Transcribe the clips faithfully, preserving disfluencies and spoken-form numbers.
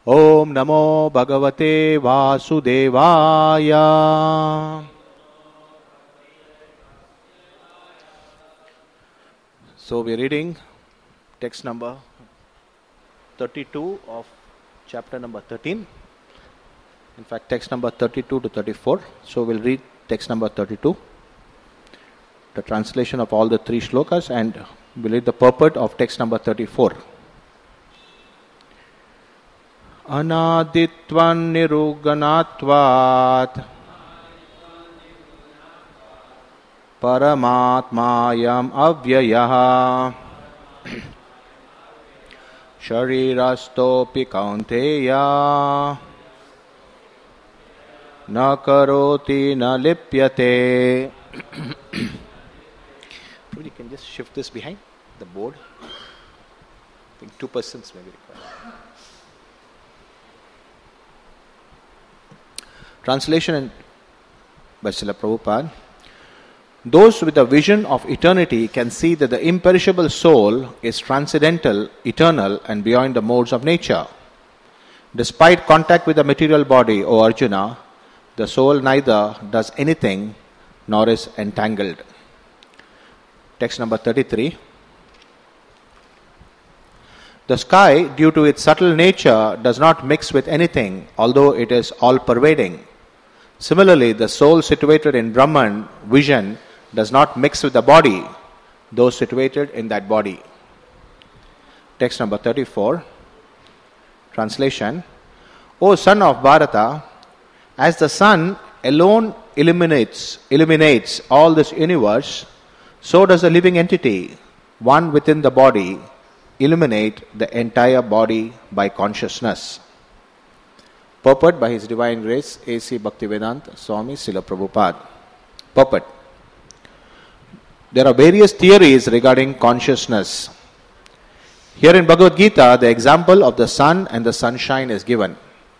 Om Namo Bhagavate Vasudevaya. So we are reading text number thirty-two of chapter number thirteen. In fact, text number thirty-two to thirty-four. So we'll read text number thirty-two, the translation of all the three shlokas, and we'll read the purport of text number thirty-four. Anaditvan niruganatvat paramatmayam avyayah sharirastopi kaunteya na karoti na lipyate. You can just shift this behind the board. I think two persons may be required. Translation by Srila Prabhupada. Those with a vision of eternity can see that the imperishable soul is transcendental, eternal, and beyond the modes of nature. Despite contact with the material body, O Arjuna, the soul neither does anything nor is entangled. Text number thirty-three. The sky, due to its subtle nature, does not mix with anything, although it is all-pervading. Similarly, the soul situated in Brahman, vision, does not mix with the body, though situated in that body. Text number thirty-four. Translation. O son of Bharata, as the sun alone illuminates, illuminates all this universe, so does a living entity, one within the body, illuminate the entire body by consciousness. Purport by His Divine Grace A C Bhaktivedanta Swami Srila Prabhupada. Purport. There are various theories regarding consciousness. Here in Bhagavad Gita, the example of the sun and the sunshine is given.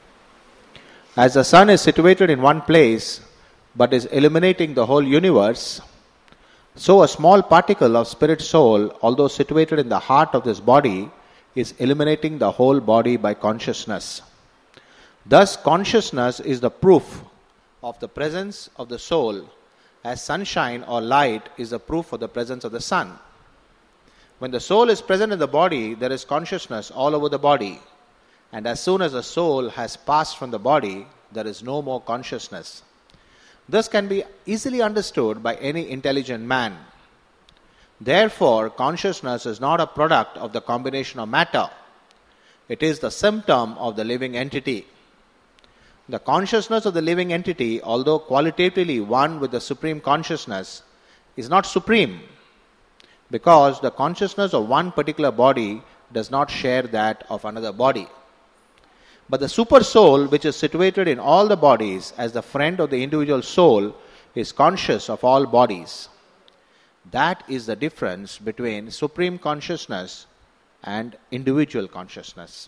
As the sun is situated in one place but is illuminating the whole universe, so a small particle of spirit soul, although situated in the heart of this body, is illuminating the whole body by consciousness. Thus, consciousness is the proof of the presence of the soul, as sunshine or light is the proof of the presence of the sun. When the soul is present in the body, there is consciousness all over the body. And as soon as the soul has passed from the body, there is no more consciousness. This can be easily understood by any intelligent man. Therefore, consciousness is not a product of the combination of matter. It is the symptom of the living entity. The consciousness of the living entity, although qualitatively one with the supreme consciousness, is not supreme, because the consciousness of one particular body does not share that of another body. But the super soul, which is situated in all the bodies as the friend of the individual soul, is conscious of all bodies. That is the difference between supreme consciousness and individual consciousness.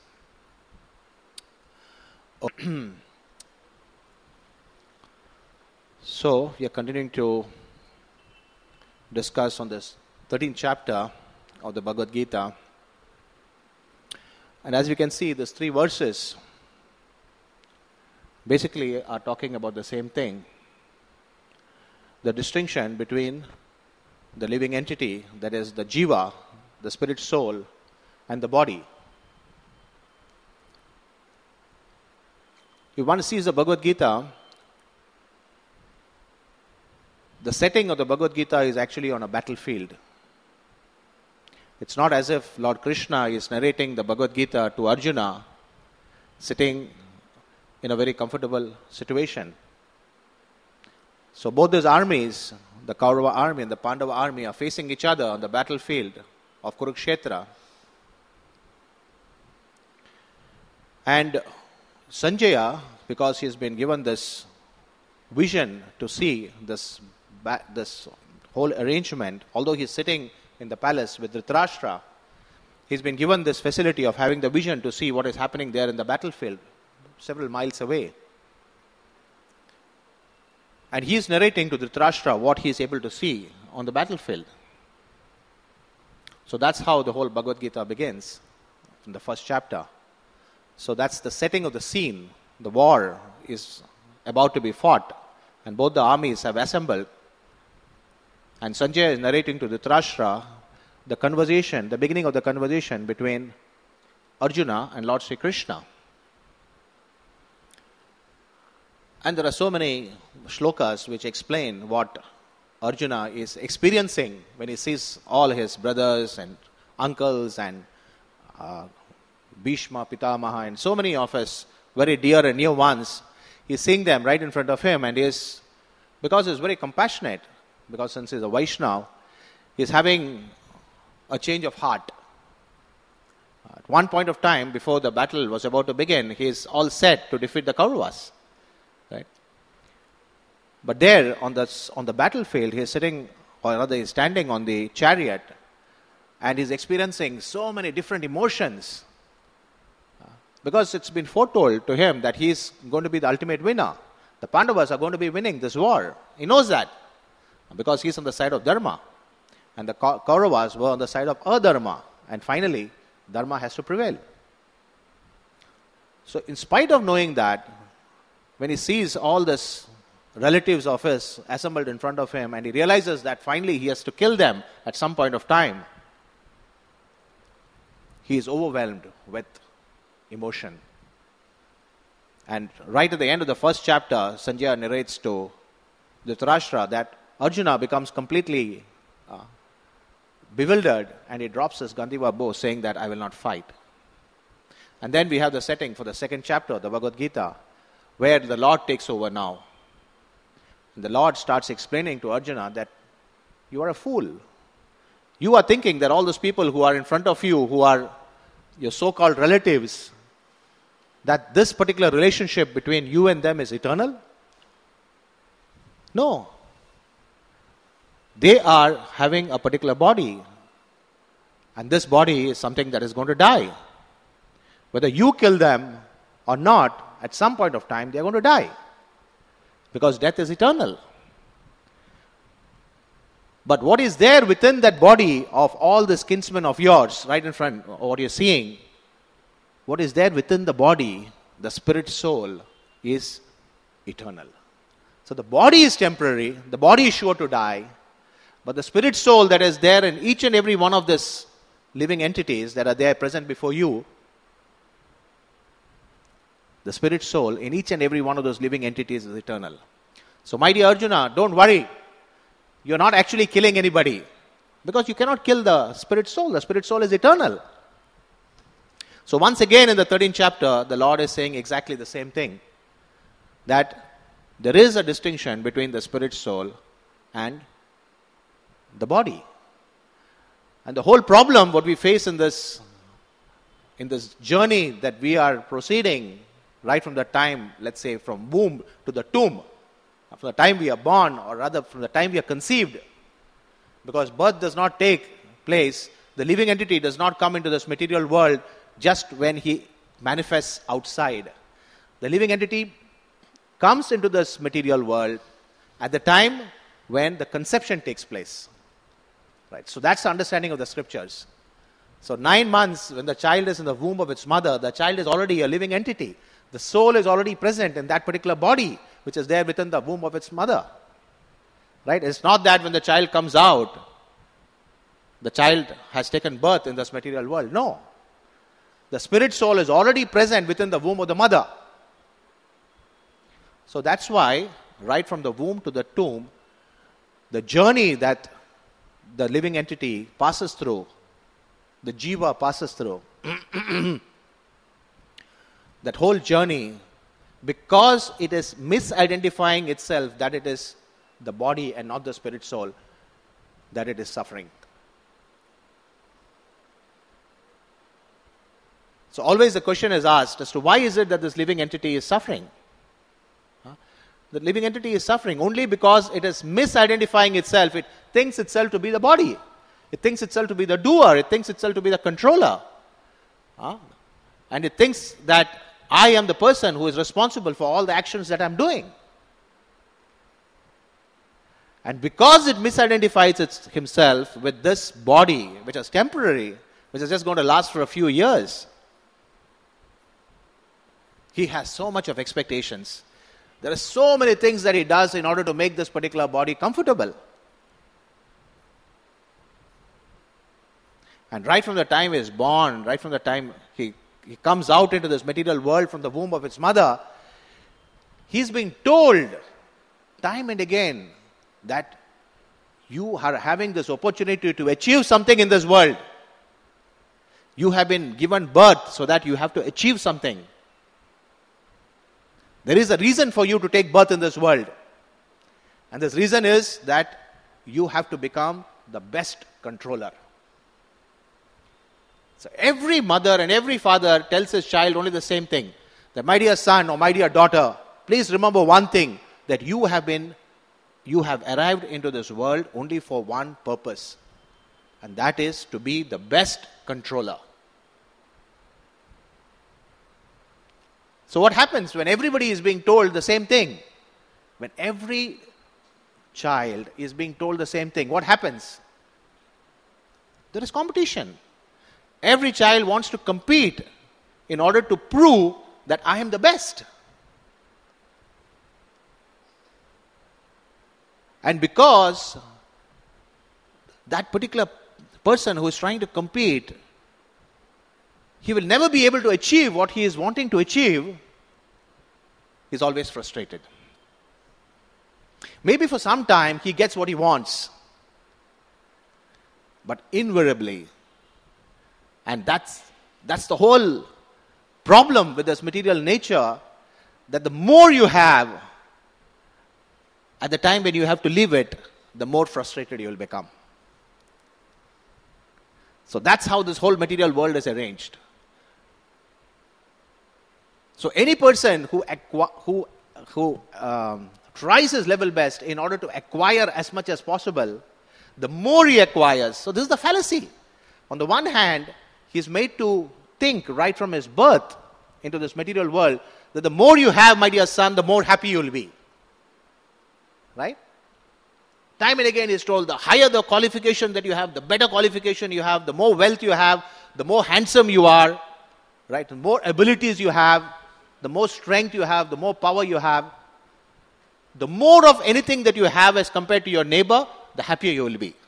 So, we are continuing to discuss on this thirteenth chapter of the Bhagavad Gita. And as we can see, these three verses basically are talking about the same thing. The distinction between the living entity, that is the jiva, the spirit soul, and the body. If one sees the Bhagavad Gita, the setting of the Bhagavad Gita is actually on a battlefield. It's not as if Lord Krishna is narrating the Bhagavad Gita to Arjuna, sitting in a very comfortable situation. So both these armies, the Kaurava army and the Pandava army, are facing each other on the battlefield of Kurukshetra. And Sanjaya, because he has been given this vision to see this this whole arrangement, although he is sitting in the palace with Dhritarashtra, he's been given this facility of having the vision to see what is happening there in the battlefield, several miles away. And he is narrating to Dhritarashtra what he is able to see on the battlefield. So that's how the whole Bhagavad Gita begins, in the first chapter. So that's the setting of the scene. The war is about to be fought, and both the armies have assembled. And Sanjaya is narrating to Dhritarashtra the conversation, the beginning of the conversation between Arjuna and Lord Sri Krishna. And there are so many shlokas which explain what Arjuna is experiencing when he sees all his brothers and uncles and uh, Bhishma, Pitamaha, and so many of his very dear and near ones. He's seeing them right in front of him, and he is, because he's very compassionate, because since he's a Vaishnava, he's having a change of heart. At one point of time, before the battle was about to begin, he is all set to defeat the Kauravas. Right? But there, on the, on the battlefield, he is sitting, or rather he is standing on the chariot, and he's experiencing so many different emotions. Because it's been foretold to him that he is going to be the ultimate winner. The Pandavas are going to be winning this war. He knows that. Because he's on the side of Dharma. And the Kauravas were on the side of Adharma. And finally, Dharma has to prevail. So in spite of knowing that, when he sees all these relatives of his assembled in front of him, and he realizes that finally he has to kill them at some point of time, he is overwhelmed with emotion. And right at the end of the first chapter, Sanjaya narrates to Dhritarashtra that Arjuna becomes completely uh, bewildered, and he drops his Gandiva bow, saying that I will not fight. And then we have the setting for the second chapter, the Bhagavad Gita, where the Lord takes over now. And the Lord starts explaining to Arjuna that you are a fool. You are thinking that all those people who are in front of you, who are your so-called relatives, that this particular relationship between you and them is eternal? No. They are having a particular body, and this body is something that is going to die. Whether you kill them or not, at some point of time they are going to die, because death is eternal. But what is there within that body of all this kinsmen of yours, right in front of what you're seeing, what is there within the body, the spirit soul, is eternal. So the body is temporary, the body is sure to die, but the spirit soul that is there in each and every one of these living entities that are there present before you, the spirit soul in each and every one of those living entities is eternal. So my dear Arjuna, don't worry. You're not actually killing anybody, because you cannot kill the spirit soul. The spirit soul is eternal. So once again in the thirteenth chapter, the Lord is saying exactly the same thing. That there is a distinction between the spirit soul and the body. And the whole problem, what we face in this, in this journey that we are proceeding, right from the time, let's say, from womb to the tomb, from the time we are born, or rather from the time we are conceived, because birth does not take place, the living entity does not come into this material world just when he manifests outside. The living entity comes into this material world at the time when the conception takes place. Right? So that's the understanding of the scriptures. So nine months when the child is in the womb of its mother, the child is already a living entity. The soul is already present in that particular body which is there within the womb of its mother. Right? It's not that when the child comes out, the child has taken birth in this material world. No. The spirit soul is already present within the womb of the mother. So that's why, right from the womb to the tomb, the journey that the living entity passes through, the jiva passes through, that whole journey, because it is misidentifying itself that it is the body and not the spirit soul, that it is suffering. So always the question is asked as to why is it that this living entity is suffering? Huh? The living entity is suffering only because it is misidentifying itself. It thinks itself to be the body. It thinks itself to be the doer. It thinks itself to be the controller. Huh? And it thinks that I am the person who is responsible for all the actions that I am doing. And because it misidentifies its, himself with this body, which is temporary, which is just going to last for a few years, He has so much of expectations. There are so many things that he does in order to make this particular body comfortable. And right from the time he is born, right from the time he, he comes out into this material world from the womb of his mother, he's being told time and again that you are having this opportunity to achieve something in this world. You have been given birth so that you have to achieve something. There is a reason for you to take birth in this world. And this reason is that you have to become the best controller. So every mother and every father tells his child only the same thing. That my dear son or my dear daughter, please remember one thing, that you have been, you have arrived into this world only for one purpose. And that is to be the best controller. So what happens when everybody is being told the same thing? When every child is being told the same thing, what happens? There is competition. Every child wants to compete in order to prove that I am the best. And because that particular person who is trying to compete, he will never be able to achieve what he is wanting to achieve, he is always frustrated. Maybe for some time he gets what he wants, but invariably, and that's that's the whole problem with this material nature, that the more you have, at the time when you have to leave it, the more frustrated you will become. So that's how this whole material world is arranged. So any person who acqu- who who um, tries his level best in order to acquire as much as possible, the more he acquires. So this is the fallacy. On the one hand, he is made to think right from his birth into this material world that the more you have, my dear son, the more happy you will be. Right? Time and again he is told, the higher the qualification that you have, the better qualification you have, the more wealth you have, the more handsome you are, right? The more abilities you have, the more strength you have, the more power you have, the more of anything that you have as compared to your neighbor, the happier you will be.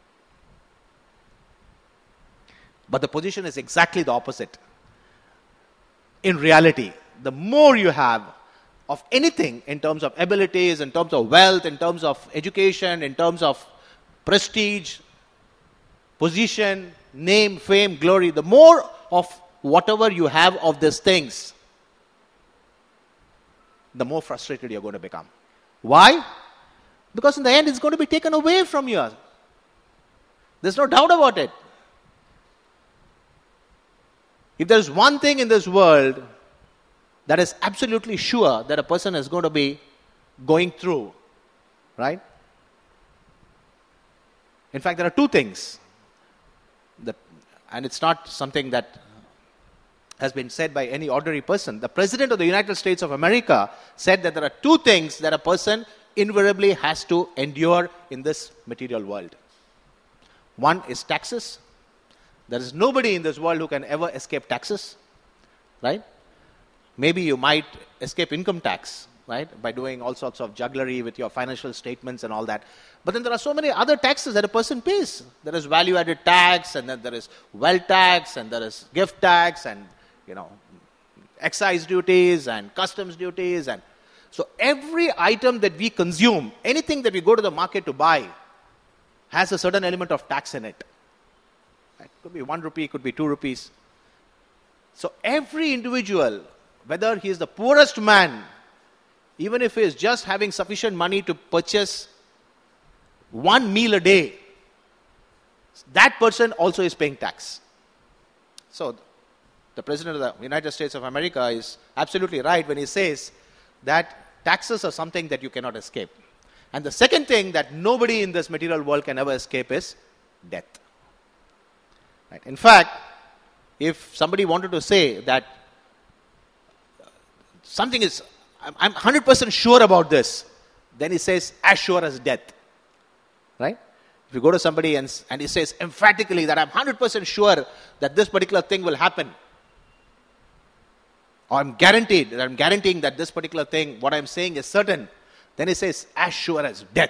But the position is exactly the opposite. In reality, the more you have of anything in terms of abilities, in terms of wealth, in terms of education, in terms of prestige, position, name, fame, glory, the more of whatever you have of these things, the more frustrated you're going to become. Why? Because in the end, it's going to be taken away from you. There's no doubt about it. If there's one thing in this world that is absolutely sure that a person is going to be going through, right? In fact, there are two things, that, and it's not something that has been said by any ordinary person. The President of the United States of America said that there are two things that a person invariably has to endure in this material world. One is taxes. There is nobody in this world who can ever escape taxes, right? Maybe you might escape income tax, right, by doing all sorts of jugglery with your financial statements and all that. But then there are so many other taxes that a person pays. There is value-added tax, and then there is wealth tax, and there is gift tax, and, you know, excise duties, and customs duties. And so every item that we consume, anything that we go to the market to buy, has a certain element of tax in it. It could be one rupee, it could be two rupees. So every individual, whether he is the poorest man, even if he is just having sufficient money to purchase one meal a day, that person also is paying tax. So the President of the United States of America is absolutely right when he says that taxes are something that you cannot escape. And the second thing that nobody in this material world can ever escape is death. Right? In fact, if somebody wanted to say that something is, I'm, I'm one hundred percent sure about this, then he says, as sure as death. Right? If you go to somebody and, and he says emphatically that I'm one hundred percent sure that this particular thing will happen, or I'm guaranteed, that I'm guaranteeing that this particular thing, what I'm saying is certain, then he says, as sure as death.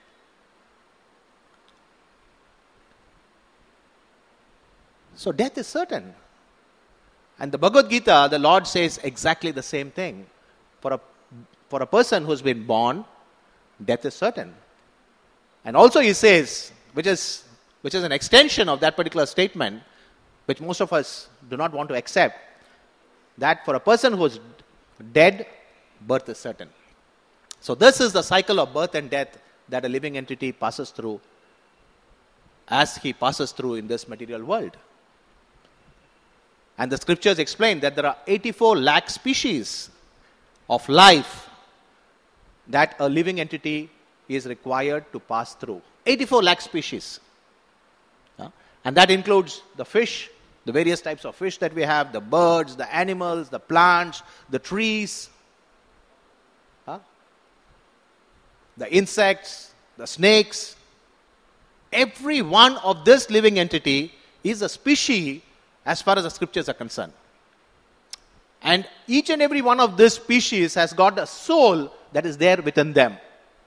So death is certain. And the Bhagavad Gita, the Lord says exactly the same thing. For a, for a person who's been born, death is certain. And also he says, which is, which is an extension of that particular statement, which most of us do not want to accept, that for a person who is dead, birth is certain. So this is the cycle of birth and death that a living entity passes through as he passes through in this material world. And the scriptures explain that there are eighty-four lakh species of life that a living entity is required to pass through. eighty-four lakh species. Uh, and that includes the fish, the various types of fish that we have, the birds, the animals, the plants, the trees, uh, the insects, the snakes. Every one of this living entity is a species as far as the scriptures are concerned. And each and every one of this species has got a soul that is there within them.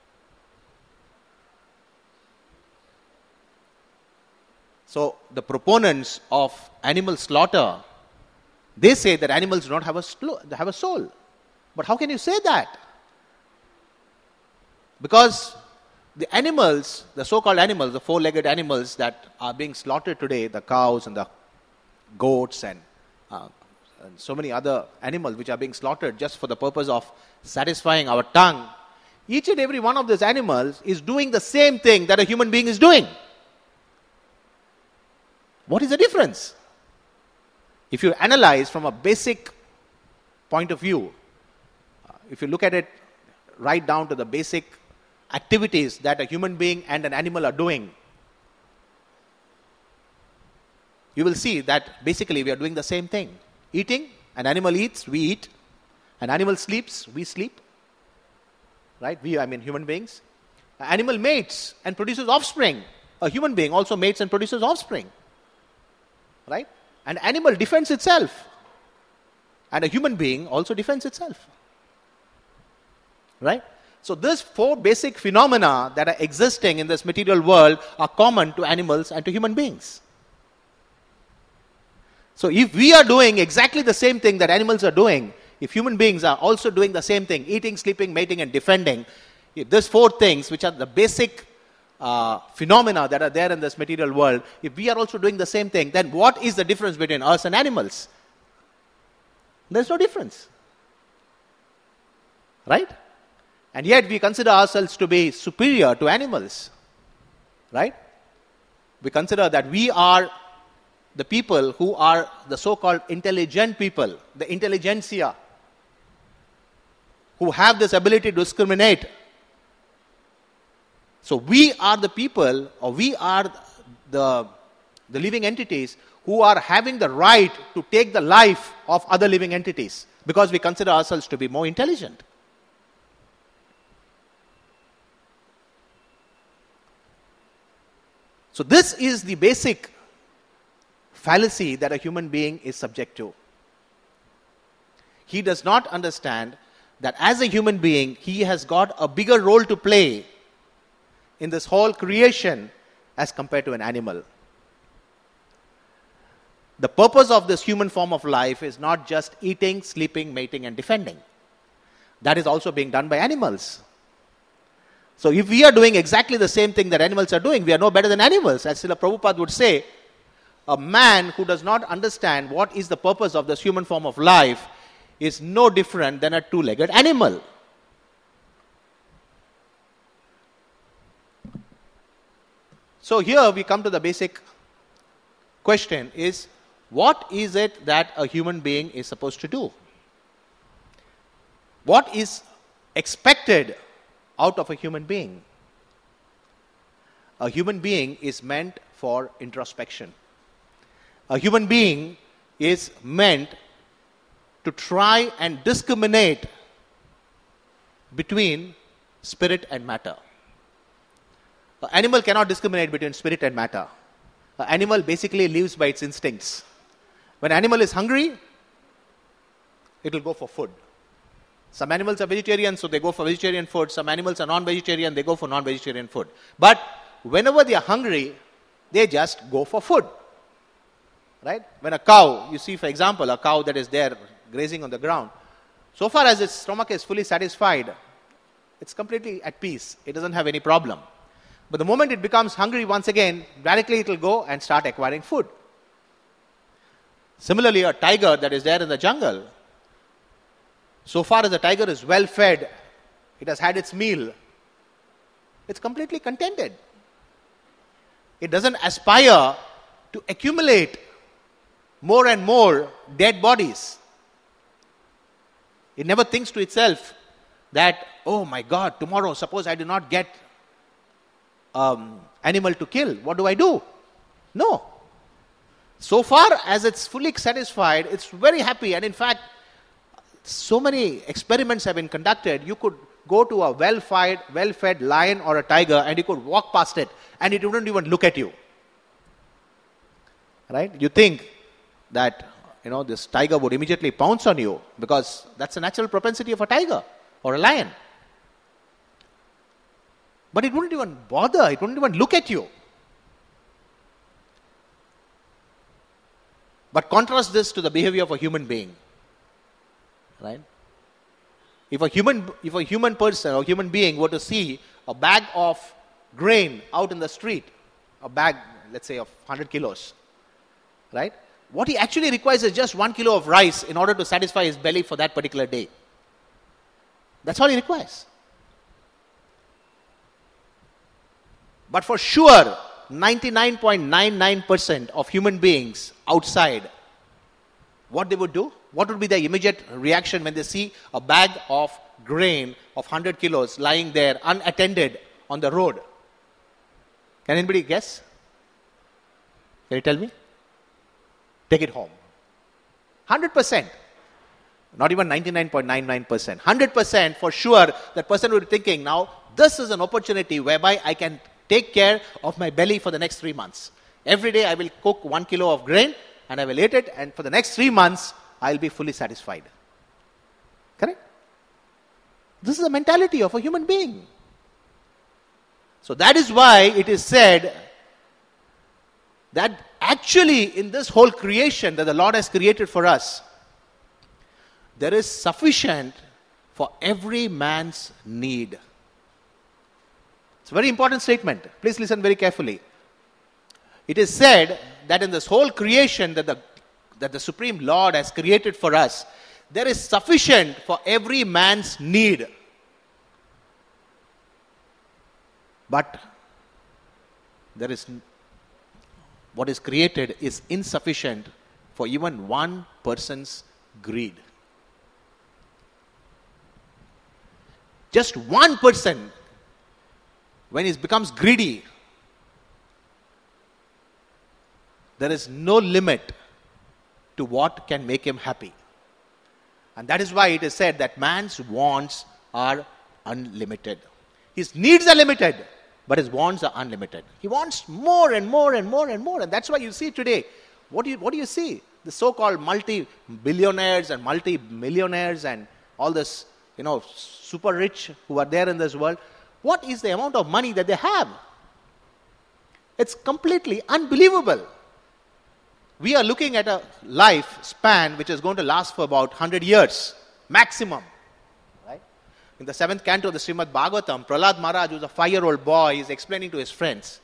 So the proponents of animal slaughter, they say that animals do not have a, slo- have a soul. But how can you say that? Because the animals, the so-called animals, the four-legged animals that are being slaughtered today, the cows and the goats and, uh, and so many other animals which are being slaughtered just for the purpose of satisfying our tongue, each and every one of these animals is doing the same thing that a human being is doing. What is the difference? If you analyze from a basic point of view, uh, if you look at it right down to the basic activities that a human being and an animal are doing, you will see that basically we are doing the same thing. Eating, an animal eats, we eat. An animal sleeps, we sleep. Right? We, I mean human beings. An animal mates and produces offspring. A human being also mates and produces offspring. Right? An animal defends itself. And a human being also defends itself. Right? So these four basic phenomena that are existing in this material world are common to animals and to human beings. So if we are doing exactly the same thing that animals are doing, if human beings are also doing the same thing, eating, sleeping, mating and defending, if these four things which are the basic uh, phenomena that are there in this material world, if we are also doing the same thing, then what is the difference between us and animals? There's no difference. Right? And yet we consider ourselves to be superior to animals. Right? We consider that we are the people who are the so-called intelligent people, the intelligentsia, who have this ability to discriminate. So we are the people, or we are the, the living entities who are having the right to take the life of other living entities because we consider ourselves to be more intelligent. So this is the basic fallacy that a human being is subject to. He does not understand that as a human being, he has got a bigger role to play in this whole creation as compared to an animal. The purpose of this human form of life is not just eating, sleeping, mating and defending. That is also being done by animals. So if we are doing exactly the same thing that animals are doing, we are no better than animals. As Srila Prabhupada would say, a man who does not understand what is the purpose of this human form of life is no different than a two-legged animal. So here we come to the basic question is, what is it that a human being is supposed to do? What is expected out of a human being? A human being is meant for introspection. A human being is meant to try and discriminate between spirit and matter. An animal cannot discriminate between spirit and matter. An animal basically lives by its instincts. When an animal is hungry, it will go for food. Some animals are vegetarian, so they go for vegetarian food. Some animals are non-vegetarian, they go for non-vegetarian food. But whenever they are hungry, they just go for food. Right? When a cow, you see, for example, a cow that is there grazing on the ground, so far as its stomach is fully satisfied, it's completely at peace. It doesn't have any problem. But the moment it becomes hungry once again, radically it will go and start acquiring food. Similarly, a tiger that is there in the jungle, so far as the tiger is well fed, it has had its meal, it's completely contented. It doesn't aspire to accumulate more and more dead bodies. It never thinks to itself that, oh my God, tomorrow, suppose I do not get um, animal to kill, what do I do? No. So far as it's fully satisfied, it's very happy. And in fact, so many experiments have been conducted. You could go to a well-fed, well-fed lion or a tiger and you could walk past it and it wouldn't even look at you. Right? You think that, you know, this tiger would immediately pounce on you because that's a natural propensity of a tiger or a lion. But it wouldn't even bother. It wouldn't even look at you. But contrast this to the behavior of a human being. Right? If a human, if a human person or human being were to see a bag of grain out in the street, a bag, let's say, of one hundred kilos, right? What he actually requires is just one kilo of rice in order to satisfy his belly for that particular day. That's all he requires. But for sure, ninety-nine point nine nine percent of human beings outside, what they would do? What would be their immediate reaction when they see a bag of grain of one hundred kilos lying there unattended on the road? Can anybody guess? Can you tell me? Take it home. one hundred percent. Not even ninety-nine point nine nine percent. one hundred percent for sure that person would be thinking, now this is an opportunity whereby I can take care of my belly for the next three months. Every day I will cook one kilo of grain and I will eat it, and for the next three months I will be fully satisfied. Correct? This is the mentality of a human being. So that is why it is said that actually in this whole creation that the Lord has created for us, there is sufficient for every man's need. It's a very important statement. Please listen very carefully. It is said that in this whole creation that the that the Supreme Lord has created for us, there is sufficient for every man's need. But there is what is created is insufficient for even one person's greed. Just one person, when he becomes greedy, there is no limit to what can make him happy. And that is why it is said that man's wants are unlimited. His needs are limited, but his wants are unlimited. He wants more and more and more and more. And that's why you see today, what do you, what do you see? The so-called multi-billionaires and multi-millionaires and all this, you know, super rich who are there in this world. What is the amount of money that they have? It's completely unbelievable. We are looking at a life span which is going to last for about one hundred years, maximum. Right? In the seventh canto of the Srimad Bhagavatam, Prahlad Maharaj, who's a five-year-old boy, is explaining to his friends,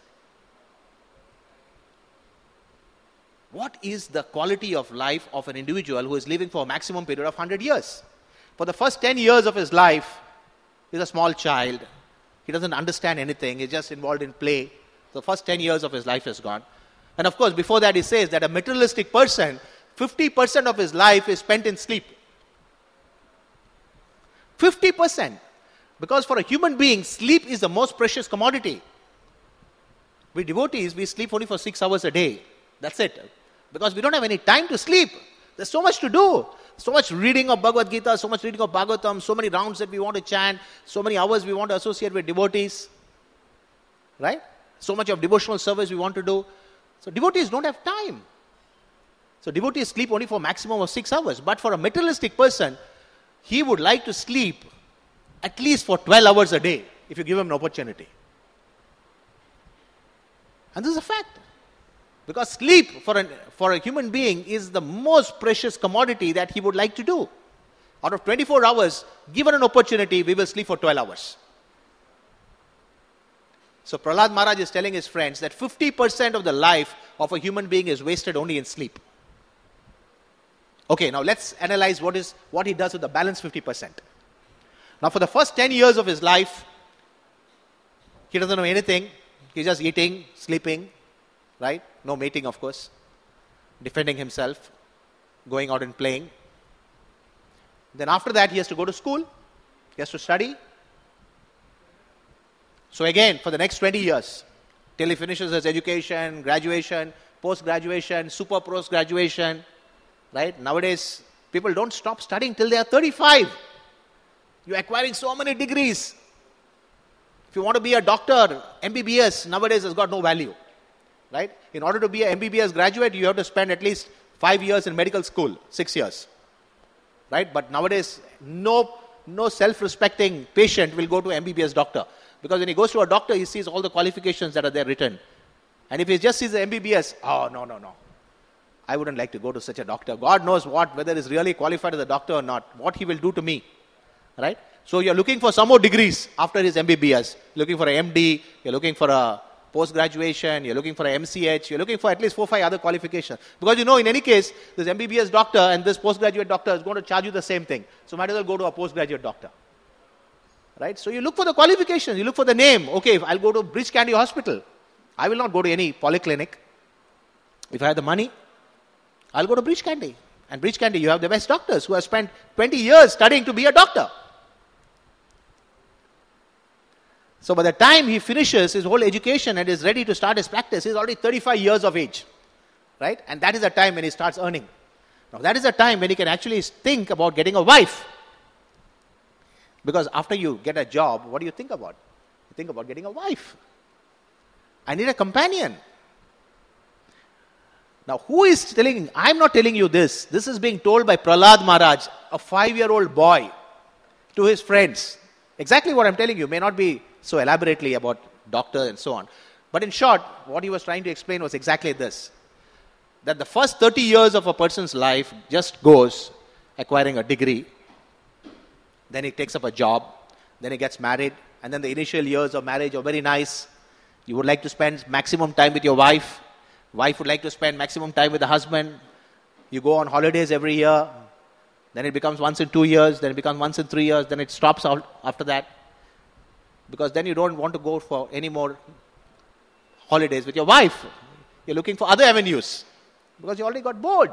what is the quality of life of an individual who is living for a maximum period of one hundred years? For the first ten years of his life, he's a small child. He doesn't understand anything. He's just involved in play. The first ten years of his life is gone. And of course, before that he says that a materialistic person, fifty percent of his life is spent in sleep. fifty percent. Because for a human being, sleep is the most precious commodity. We devotees, we sleep only for six hours a day. That's it. Because we don't have any time to sleep. There's so much to do. So much reading of Bhagavad Gita, so much reading of Bhagavatam, so many rounds that we want to chant, so many hours we want to associate with devotees. Right? So much of devotional service we want to do. So devotees don't have time. So devotees sleep only for maximum of six hours. But for a materialistic person, he would like to sleep at least for twelve hours a day if you give him an opportunity. And this is a fact. Because sleep for, an, for a human being is the most precious commodity that he would like to do. Out of twenty-four hours, given an opportunity, we will sleep for twelve hours. So Prahlad Maharaj is telling his friends that fifty percent of the life of a human being is wasted only in sleep. Okay, now let's analyze what is what he does with the balance fifty percent. Now for the first ten years of his life, he doesn't know anything. He's just eating, sleeping, right? No mating, of course. Defending himself, going out and playing. Then after that, he has to go to school. He has to study. So again, for the next twenty years, till he finishes his education, graduation, post-graduation, super post-graduation, right? Nowadays, people don't stop studying till they are thirty-five. You're acquiring so many degrees. If you want to be a doctor, M B B S nowadays has got no value, right? In order to be an M B B S graduate, you have to spend at least five years in medical school, six years, right? But nowadays, no, no self-respecting patient will go to M B B S doctor. Because when he goes to a doctor, he sees all the qualifications that are there written. And if he just sees the M B B S, oh, no, no, no. I wouldn't like to go to such a doctor. God knows what, whether he's really qualified as a doctor or not, what he will do to me, right? So you're looking for some more degrees after his M B B S. You're looking for an M D, you're looking for a post-graduation, you're looking for an M C H, you're looking for at least four, five other qualifications. Because you know, in any case, this M B B S doctor and this postgraduate doctor is going to charge you the same thing. So might as well go to a postgraduate doctor. Right? So you look for the qualifications, you look for the name. Okay, if I'll go to Bridge Candy Hospital. I will not go to any polyclinic. If I have the money, I'll go to Bridge Candy. And Bridge Candy, you have the best doctors who have spent twenty years studying to be a doctor. So by the time he finishes his whole education and is ready to start his practice, he's already thirty-five years of age. Right? And that is the time when he starts earning. Now that is the time when he can actually think about getting a wife. Because after you get a job, what do you think about? You think about getting a wife. I need a companion. Now, who is telling, I'm not telling you this. This is being told by Prahlad Maharaj, a five-year-old boy, to his friends. Exactly what I'm telling you may not be so elaborately about doctor and so on. But in short, what he was trying to explain was exactly this. That the first thirty years of a person's life just goes acquiring a degree. Then he takes up a job, then he gets married, and then the initial years of marriage are very nice. You would like to spend maximum time with your wife. Wife would like to spend maximum time with the husband. You go on holidays every year. Then it becomes once in two years, then it becomes once in three years, then it stops out after that. Because then you don't want to go for any more holidays with your wife. You're looking for other avenues. Because you already got bored.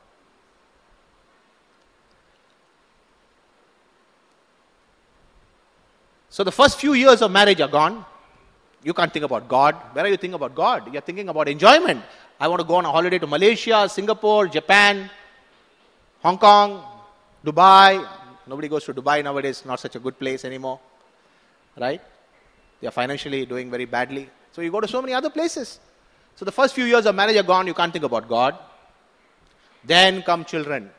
So the first few years of marriage are gone. You can't think about God. Where are you thinking about God? You're thinking about enjoyment. I want to go on a holiday to Malaysia, Singapore, Japan, Hong Kong, Dubai. Nobody goes to Dubai nowadays. It's not such a good place anymore. Right? They are financially doing very badly. So you go to so many other places. So the first few years of marriage are gone. You can't think about God. Then come children.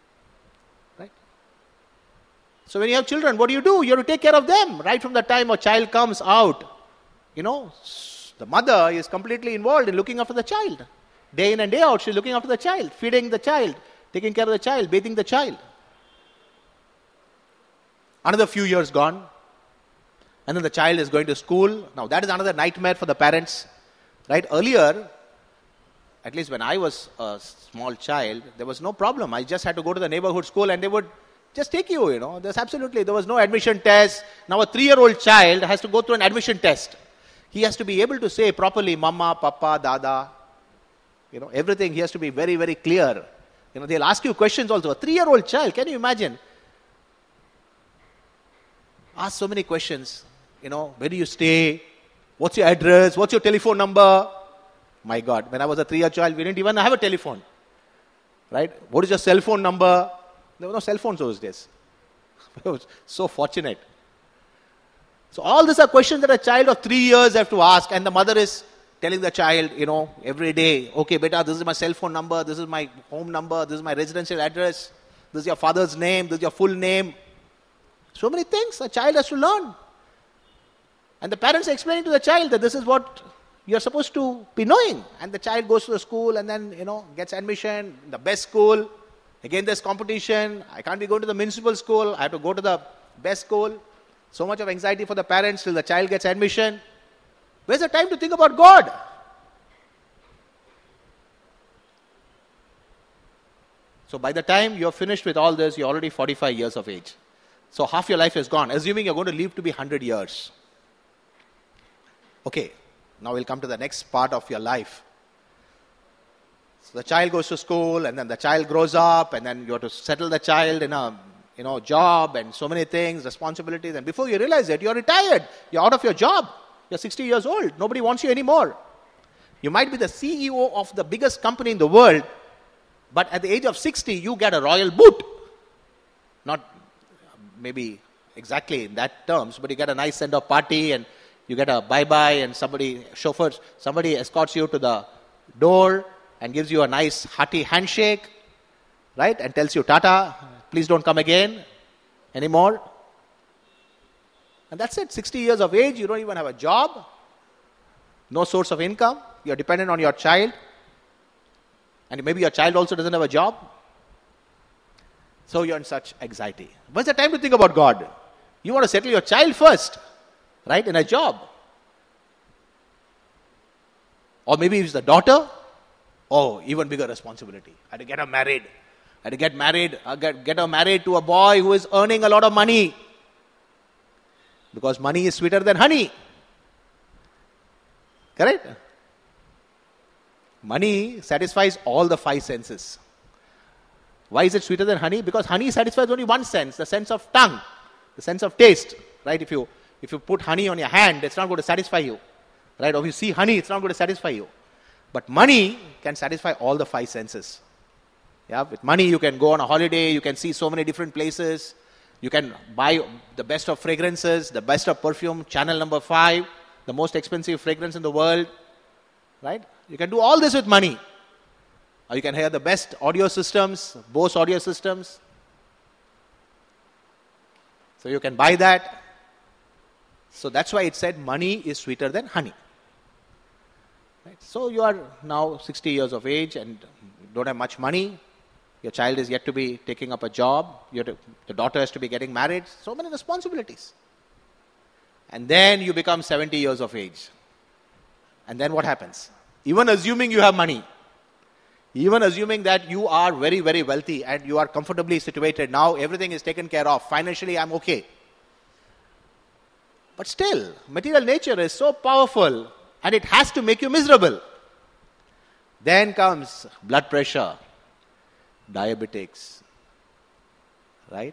So when you have children, what do you do? You have to take care of them. Right from the time a child comes out, you know, the mother is completely involved in looking after the child. Day in and day out, she's looking after the child, feeding the child, taking care of the child, bathing the child. Another few years gone. And then the child is going to school. Now that is another nightmare for the parents. Right? Earlier, at least when I was a small child, there was no problem. I just had to go to the neighborhood school and they would just take you, you know. There's absolutely, there was no admission test. Now a three-year-old child has to go through an admission test. He has to be able to say properly, Mama, Papa, Dada. You know, everything he has to be very, very clear. You know, they'll ask you questions also. A three-year-old child, can you imagine? Ask so many questions. You know, where do you stay? What's your address? What's your telephone number? My God, when I was a three-year child, we didn't even have a telephone. Right? What is your cell phone number? There were no cell phones those days. I was so fortunate. So all these are questions that a child of three years have to ask, and the mother is telling the child, you know, every day, okay, beta, this is my cell phone number, this is my home number, this is my residential address, this is your father's name, this is your full name. So many things a child has to learn. And the parents are explaining to the child that this is what you're supposed to be knowing. And the child goes to the school and then, you know, gets admission in the best school. Again, there's competition. I can't be going to the municipal school. I have to go to the best school. So much of anxiety for the parents till the child gets admission. Where's the time to think about God? So by the time you're finished with all this, you're already forty-five years of age. So half your life is gone, assuming you're going to live to be one hundred years. Okay, now we'll come to the next part of your life. So the child goes to school, and then the child grows up, and then you have to settle the child in a you know job and so many things, responsibilities. And before you realize it, you're retired. You're out of your job. You're sixty years old. Nobody wants you anymore. You might be the C E O of the biggest company in the world, but at the age of sixty, you get a royal boot. Not maybe exactly in that terms, but you get a nice send-off party, and you get a bye-bye, and somebody, chauffeurs, somebody escorts you to the door and gives you a nice hearty handshake, right? And tells you, Tata, please don't come again anymore. And that's it. sixty years of age, you don't even have a job, no source of income, you're dependent on your child, and maybe your child also doesn't have a job. So you're in such anxiety. When's the time to think about God? You want to settle your child first, right, in a job. Or maybe it's the daughter. Oh, even bigger responsibility. I had to get her married. I had to get married, I get, get her married to a boy who is earning a lot of money. Because money is sweeter than honey. Correct? Money satisfies all the five senses. Why is it sweeter than honey? Because honey satisfies only one sense, the sense of tongue, the sense of taste. Right? If you if you put honey on your hand, it's not going to satisfy you. Right? Or if you see honey, it's not going to satisfy you. But money can satisfy all the five senses. Yeah, with money you can go on a holiday, you can see so many different places, you can buy the best of fragrances, the best of perfume, Chanel number five, the most expensive fragrance in the world. Right? You can do all this with money. Or you can hear the best audio systems, Bose audio systems. So you can buy that. So that's why it said money is sweeter than honey. Right? So you are now sixty years of age and don't have much money. Your child is yet to be taking up a job. You have to, the daughter has to be getting married. So many responsibilities. And then you become seventy years of age. And then what happens? Even assuming you have money, even assuming that you are very, very wealthy and you are comfortably situated, now everything is taken care of, financially I'm okay. But still, material nature is so powerful and it has to make you miserable. Then comes blood pressure, diabetics, right?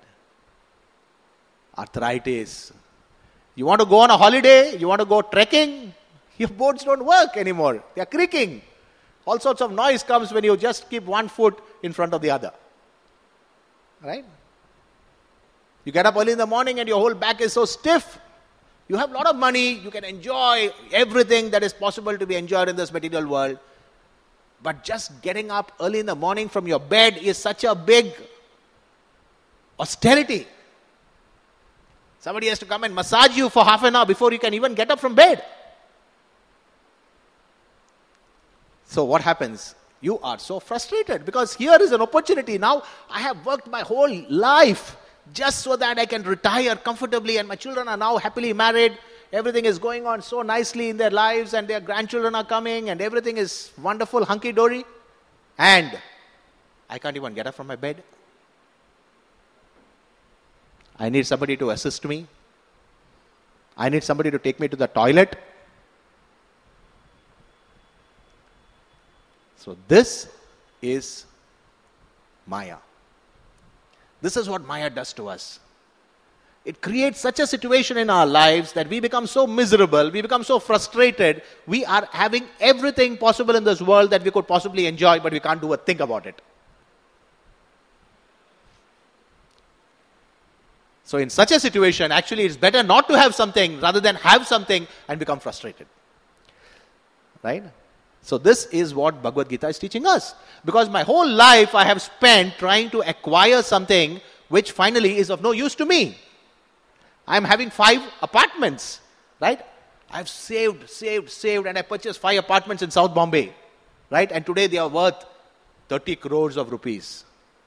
Arthritis. You want to go on a holiday, you want to go trekking, your boards don't work anymore. They are creaking. All sorts of noise comes when you just keep one foot in front of the other. Right? You get up early in the morning and your whole back is so stiff. You have a lot of money. You can enjoy everything that is possible to be enjoyed in this material world. But just getting up early in the morning from your bed is such a big austerity. Somebody has to come and massage you for half an hour before you can even get up from bed. So what happens? You are so frustrated because here is an opportunity. Now I have worked my whole life just so that I can retire comfortably and my children are now happily married. Everything is going on so nicely in their lives and their grandchildren are coming and everything is wonderful, hunky-dory. And I can't even get up from my bed. I need somebody to assist me. I need somebody to take me to the toilet. So this is Maya. This is what Maya does to us. It creates such a situation in our lives that we become so miserable, we become so frustrated, we are having everything possible in this world that we could possibly enjoy, but we can't do a thing about it. So in such a situation, actually it's better not to have something rather than have something and become frustrated. Right? So this is what Bhagavad Gita is teaching us. Because my whole life I have spent trying to acquire something which finally is of no use to me. I am having five apartments, right? I've saved, saved, saved, and I purchased five apartments in South Bombay, right? And today they are worth thirty crores of rupees.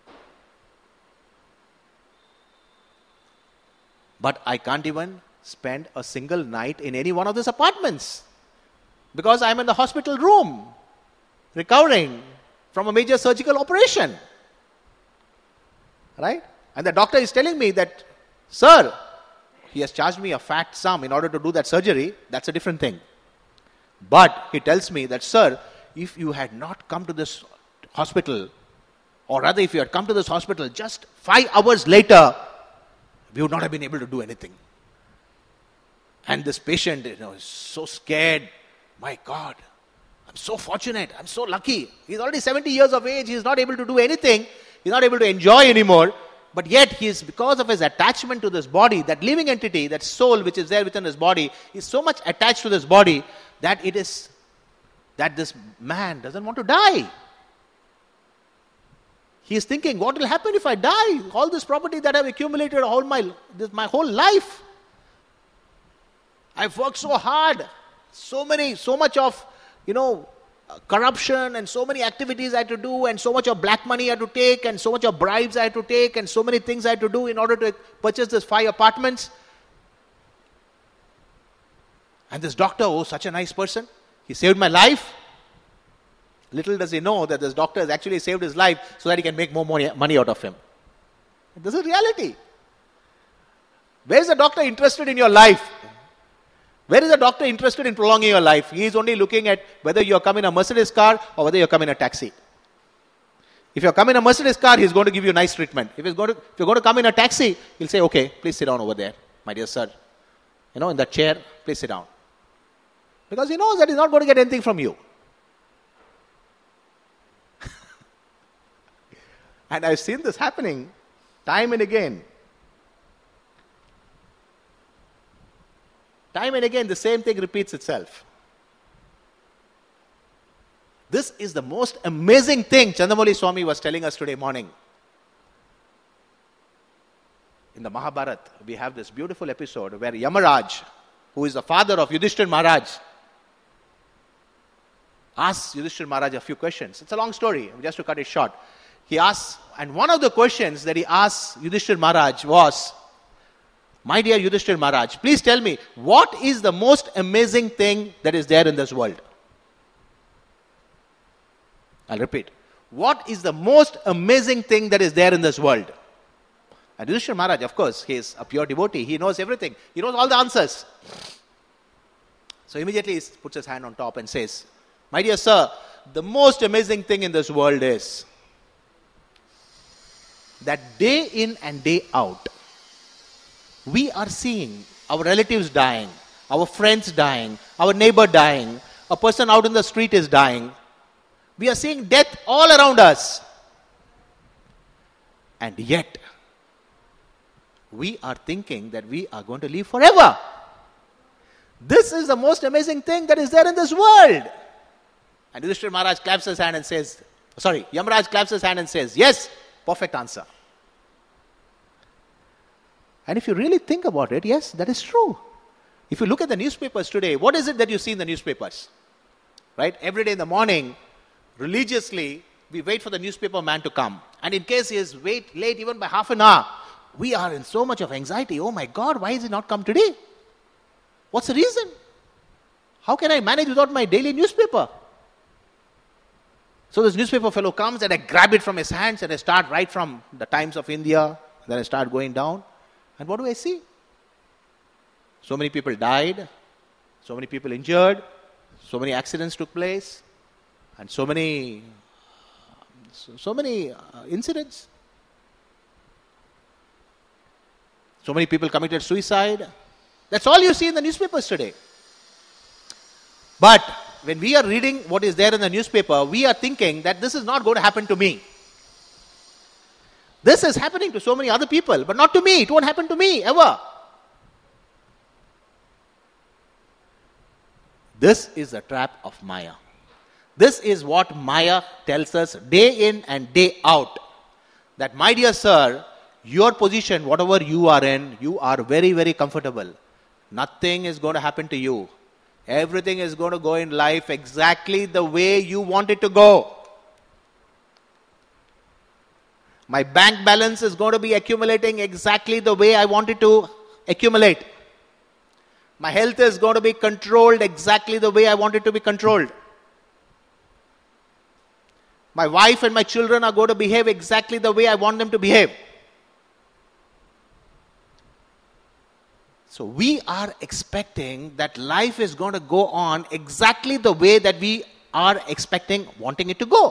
But I can't even spend a single night in any one of these apartments. Because I'm in the hospital room, recovering from a major surgical operation. Right? And the doctor is telling me that, sir, he has charged me a fat sum in order to do that surgery. That's a different thing. But he tells me that, sir, if you had not come to this hospital, or rather if you had come to this hospital just five hours later, we would not have been able to do anything. And this patient, you know, is so scared. My God, I'm so fortunate. I'm so lucky. He's already seventy years of age. He's not able to do anything. He's not able to enjoy anymore. But yet, he is, because of his attachment to this body, that living entity, that soul which is there within his body, is so much attached to this body that it is, that this man doesn't want to die. He is thinking, what will happen if I die? All this property that I've accumulated all my, this, my whole life. I've worked so hard. So many, so much of, you know, uh, corruption and so many activities I had to do, and so much of black money I had to take, and so much of bribes I had to take, and so many things I had to do in order to purchase these five apartments. And this doctor, oh, such a nice person. He saved my life. Little does he know that this doctor has actually saved his life so that he can make more money, money out of him. This is reality. Where is the doctor interested in your life? Where is the doctor interested in prolonging your life? He is only looking at whether you are coming in a Mercedes car or whether you are coming in a taxi. If you are coming in a Mercedes car, he is going to give you nice treatment. If, he's going to, if you're going to come in a taxi, he'll say, okay, please sit down over there, my dear sir. You know, in that chair, please sit down. Because he knows that he's not going to get anything from you. And I've seen this happening time and again. Time and again, the same thing repeats itself. This is the most amazing thing Chandramouli Swami was telling us today morning. In the Mahabharata, we have this beautiful episode where Yamaraj, who is the father of Yudhishthira Maharaj, asks Yudhishthira Maharaj a few questions. It's a long story, just to cut it short. He asks, and one of the questions that he asked Yudhishthira Maharaj was, my dear Yudhishthira Maharaj, please tell me, what is the most amazing thing that is there in this world? I'll repeat. What is the most amazing thing that is there in this world? And Yudhishthira Maharaj, of course, he is a pure devotee. He knows everything. He knows all the answers. So immediately he puts his hand on top and says, my dear sir, the most amazing thing in this world is that day in and day out, we are seeing our relatives dying, our friends dying, our neighbor dying, a person out in the street is dying. We are seeing death all around us. And yet, we are thinking that we are going to live forever. This is the most amazing thing that is there in this world. And Yudhishthira Maharaj claps his hand and says, sorry, Yamaraj claps his hand and says, yes, perfect answer. And if you really think about it, yes, that is true. If you look at the newspapers today, what is it that you see in the newspapers? Right? Every day in the morning, religiously, we wait for the newspaper man to come. And in case he is wait, late even by half an hour, we are in so much of anxiety. Oh my God, why has he not come today? What's the reason? How can I manage without my daily newspaper? So this newspaper fellow comes and I grab it from his hands and I start right from the Times of India. Then I start going down. And what do I see? So many people died, so many people injured, so many accidents took place, and so many, so, so many uh, incidents. So many people committed suicide. That's all you see in the newspapers today. But when we are reading what is there in the newspaper, we are thinking that this is not going to happen to me. This is happening to so many other people, but not to me. It won't happen to me, ever. This is the trap of Maya. This is what Maya tells us day in and day out. That, my dear sir, your position, whatever you are in, you are very, very comfortable. Nothing is going to happen to you. Everything is going to go in life exactly the way you want it to go. My bank balance is going to be accumulating exactly the way I want it to accumulate. My health is going to be controlled exactly the way I want it to be controlled. My wife and my children are going to behave exactly the way I want them to behave. So we are expecting that life is going to go on exactly the way that we are expecting, wanting it to go.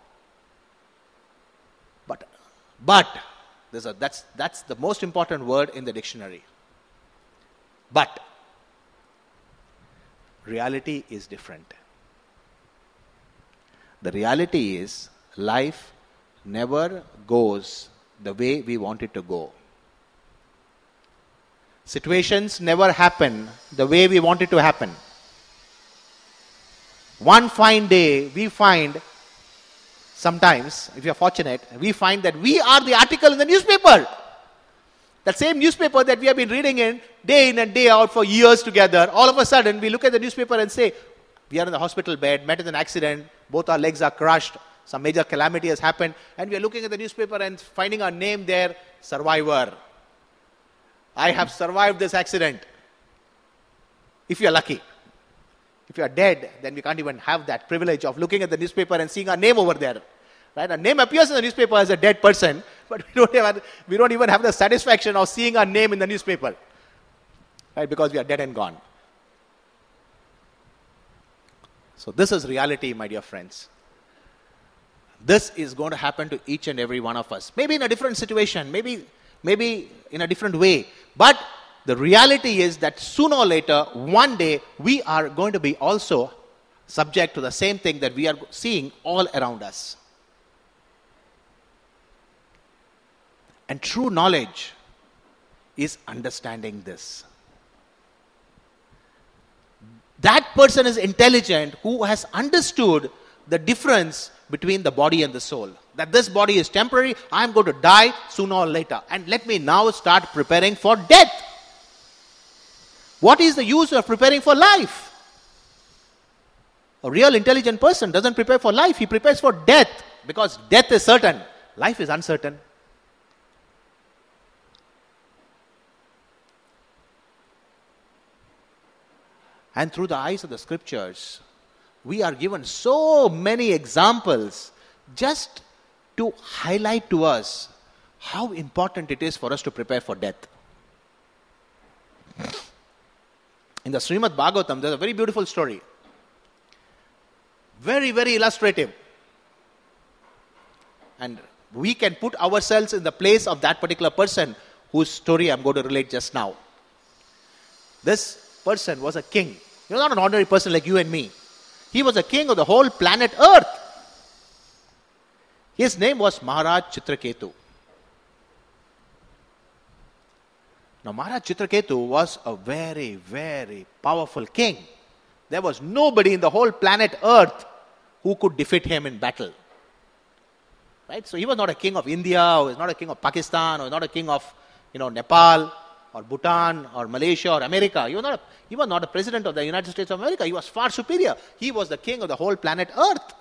But, but, there's a, that's, that's the most important word in the dictionary. But, reality is different. The reality is, life never goes the way we want it to go. Situations never happen the way we want it to happen. One fine day, we find, sometimes, if you are fortunate, we find that we are the article in the newspaper. That same newspaper that we have been reading in day in and day out for years together, all of a sudden we look at the newspaper and say, we are in the hospital bed, met in an accident, both our legs are crushed, some major calamity has happened, and we are looking at the newspaper and finding our name there, survivor. I have survived this accident. If you are lucky. If you are dead, then we can't even have that privilege of looking at the newspaper and seeing our name over there. Right? Our name appears in the newspaper as a dead person, but we don't, have, we don't even have the satisfaction of seeing our name in the newspaper. Right? Because we are dead and gone. So this is reality, my dear friends. This is going to happen to each and every one of us. Maybe in a different situation, maybe, maybe in a different way. But the reality is that sooner or later, one day, we are going to be also subject to the same thing that we are seeing all around us. And true knowledge is understanding this. That person is intelligent who has understood the difference between the body and the soul. That this body is temporary, I am going to die sooner or later. And let me now start preparing for death. What is the use of preparing for life? A real intelligent person doesn't prepare for life, he prepares for death. Because death is certain, life is uncertain. And through the eyes of the scriptures, we are given so many examples just to highlight to us how important it is for us to prepare for death. In the Srimad Bhagavatam, there's a very beautiful story. Very, very illustrative. And we can put ourselves in the place of that particular person whose story I'm going to relate just now. This person was a king. He was not an ordinary person like you and me. He was a king of the whole planet Earth. His name was Maharaj Chitraketu. Now Maharaj Chitraketu was a very, very powerful king. There was nobody in the whole planet Earth who could defeat him in battle. Right? So he was not a king of India, or he was not a king of Pakistan, or not a king of, you know, Nepal, or Bhutan, or Malaysia, or America. He was not a, he was not a president of the United States of America. He was far superior. He was the king of the whole planet Earth.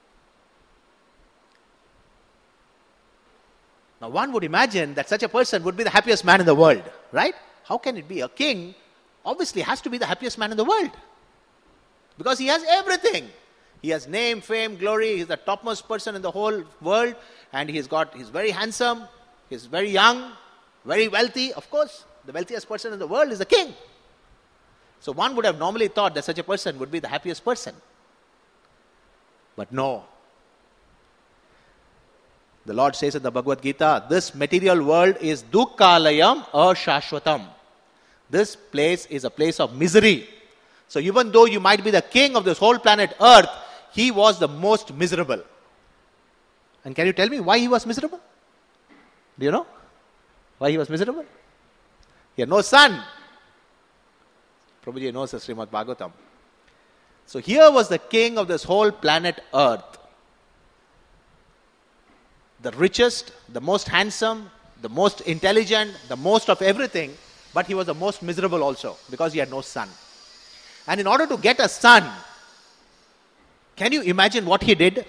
Now one would imagine that such a person would be the happiest man in the world, right? How can it be? A king obviously has to be the happiest man in the world. Because he has everything. He has name, fame, glory. He's the topmost person in the whole world. And he's got, he's very handsome. He's very young, very wealthy. Of course, the wealthiest person in the world is the king. So one would have normally thought that such a person would be the happiest person. But no. The Lord says in the Bhagavad Gita, this material world is dukkhalayam ashashvatam. This place is a place of misery. So even though you might be the king of this whole planet Earth, he was the most miserable. And can you tell me why he was miserable? Do you know why he was miserable? He had no son. Prabhuji knows the Srimad Bhagavatam. So here was the king of this whole planet Earth. The richest, the most handsome, the most intelligent, the most of everything, but he was the most miserable also because he had no son. And in order to get a son, can you imagine what he did?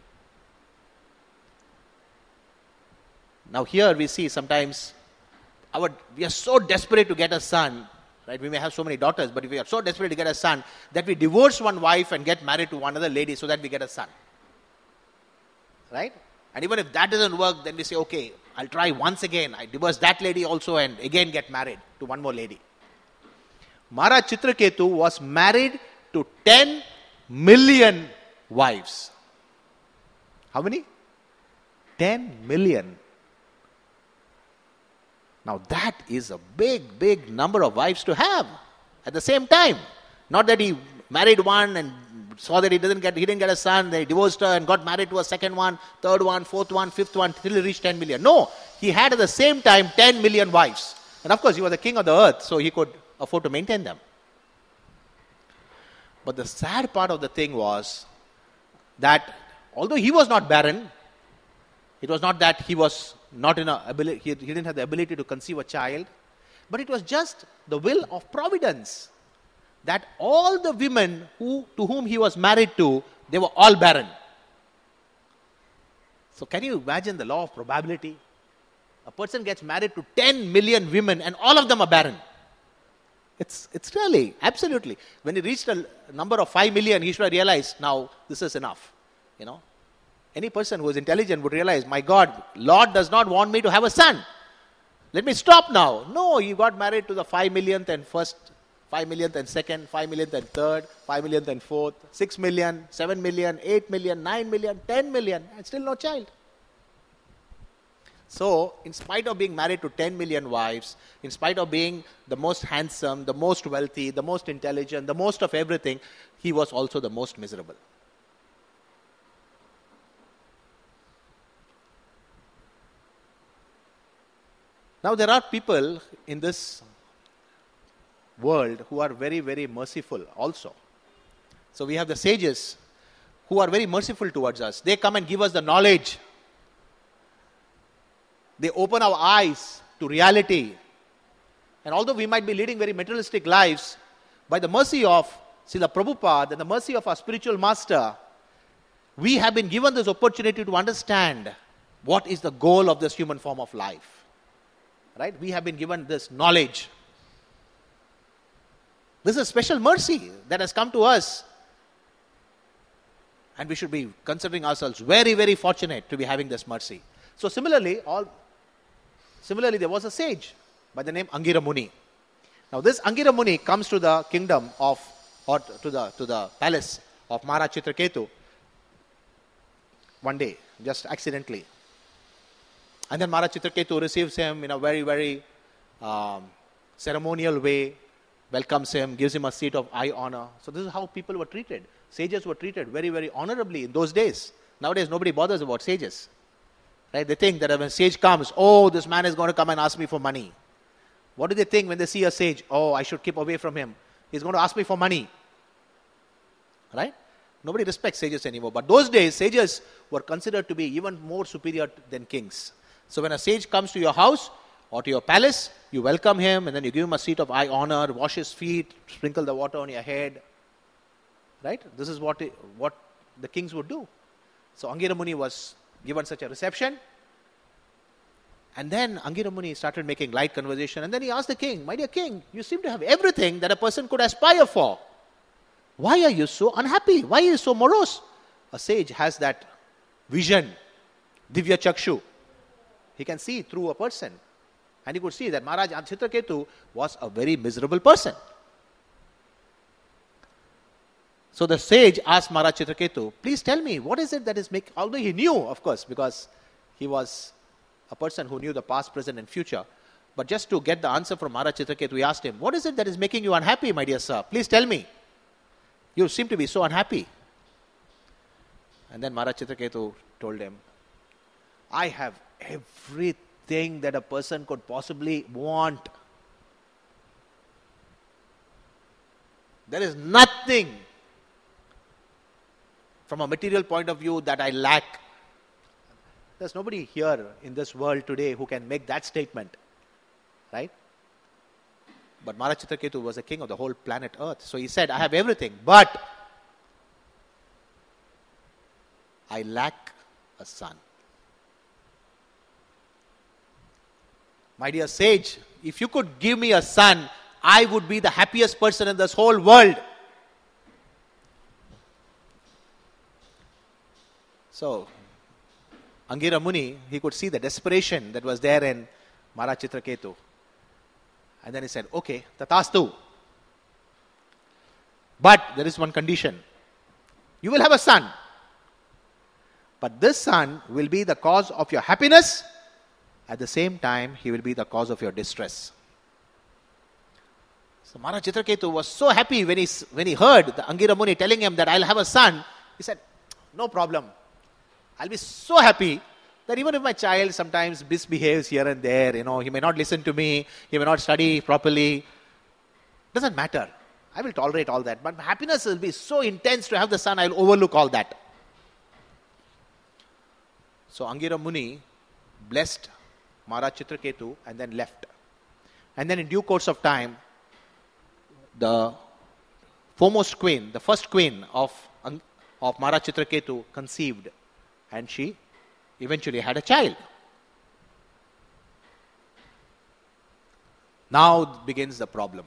Now here we see sometimes our, we are so desperate to get a son, right? We may have so many daughters, but if we are so desperate to get a son that we divorce one wife and get married to one other lady so that we get a son. Right? And even if that doesn't work, then we say, okay, I'll try once again. I divorce that lady also and again get married to one more lady. Maharaj Chitraketu was married to ten million wives. How many? ten million. Now that is a big, big number of wives to have at the same time. Not that he married one and saw that he doesn't get, he didn't get a son, they divorced her and got married to a second one, third one, fourth one, fifth one, till he reached ten million. No, he had at the same time ten million wives. And of course, he was the king of the earth, so he could afford to maintain them. But the sad part of the thing was that although he was not barren, it was not that he was not in a ability, he, he didn't have the ability to conceive a child, but it was just the will of providence that all the women who to whom he was married to, they were all barren. So can you imagine the law of probability? A person gets married to ten million women and all of them are barren. It's it's really, absolutely. When he reached a number of five million, he should have realized, now this is enough. You know, any person who is intelligent would realize, my God, Lord does not want me to have a son. Let me stop now. No, he got married to the five millionth and first, five millionth and second, five millionth and third, five millionth and fourth, six million, seven million, eight million, nine million, ten million, and still no child. So, in spite of being married to ten million wives, in spite of being the most handsome, the most wealthy, the most intelligent, the most of everything, he was also the most miserable. Now, there are people in this world who are very, very merciful also. So, we have the sages who are very merciful towards us. They come and give us the knowledge. They open our eyes to reality. And although we might be leading very materialistic lives, by the mercy of Srila Prabhupada and the mercy of our spiritual master, we have been given this opportunity to understand what is the goal of this human form of life. Right? We have been given this knowledge. This is a special mercy that has come to us. And we should be considering ourselves very, very fortunate to be having this mercy. So similarly, all Similarly, there was a sage by the name Angira Muni. Now, this Angira Muni comes to the kingdom of, or to the to the palace of Maharaj Chitraketu one day, just accidentally. And then Maharaj Chitraketu receives him in a very, very um, ceremonial way, welcomes him, gives him a seat of high honor. So this is how people were treated. Sages were treated very, very honorably in those days. Nowadays, nobody bothers about sages. Right? They think that when a sage comes, oh, this man is going to come and ask me for money. What do they think when they see a sage? Oh, I should keep away from him. He's going to ask me for money. Right? Nobody respects sages anymore. But those days, sages were considered to be even more superior than kings. So when a sage comes to your house or to your palace, you welcome him and then you give him a seat of high honor, wash his feet, sprinkle the water on your head. Right? This is what, what the kings would do. So Angira Muni was given such a reception. And then Angira Muni started making light conversation. And then he asked the king, my dear king, you seem to have everything that a person could aspire for. Why are you so unhappy? Why are you so morose? A sage has that vision, Divya Chakshu. He can see through a person. And he could see that Maharaj Chitraketu was a very miserable person. So the sage asked Maharaj Chitraketu, please tell me, what is it that is making, although he knew, of course, because he was a person who knew the past, present and future, but just to get the answer from Maharaj Chitraketu, we asked him, what is it that is making you unhappy, my dear sir? Please tell me. You seem to be so unhappy. And then Maharaj Chitraketu told him, I have everything that a person could possibly want. There is nothing from a material point of view that I lack. There's nobody here in this world today who can make that statement. Right? But Maharaj Chitraketu was the king of the whole planet Earth. So he said, I have everything, but I lack a son. My dear sage, if you could give me a son, I would be the happiest person in this whole world. So, Angira Muni, he could see the desperation that was there in Maharaj Chitraketu. And then he said, okay, tatastu. But there is one condition. You will have a son. But this son will be the cause of your happiness. At the same time, he will be the cause of your distress. So Maharaj Chitraketu was so happy when he, when he heard the Angira Muni telling him that I'll have a son. He said, no problem. I'll be so happy that even if my child sometimes misbehaves here and there, you know, he may not listen to me, he may not study properly, doesn't matter. I will tolerate all that. But my happiness will be so intense to have the son, I'll overlook all that. So Angira Muni blessed Maharaj Chitraketu and then left. And then in due course of time, the foremost queen, the first queen of, of Maharaj Chitraketu conceived, and she eventually had a child. Now begins the problem.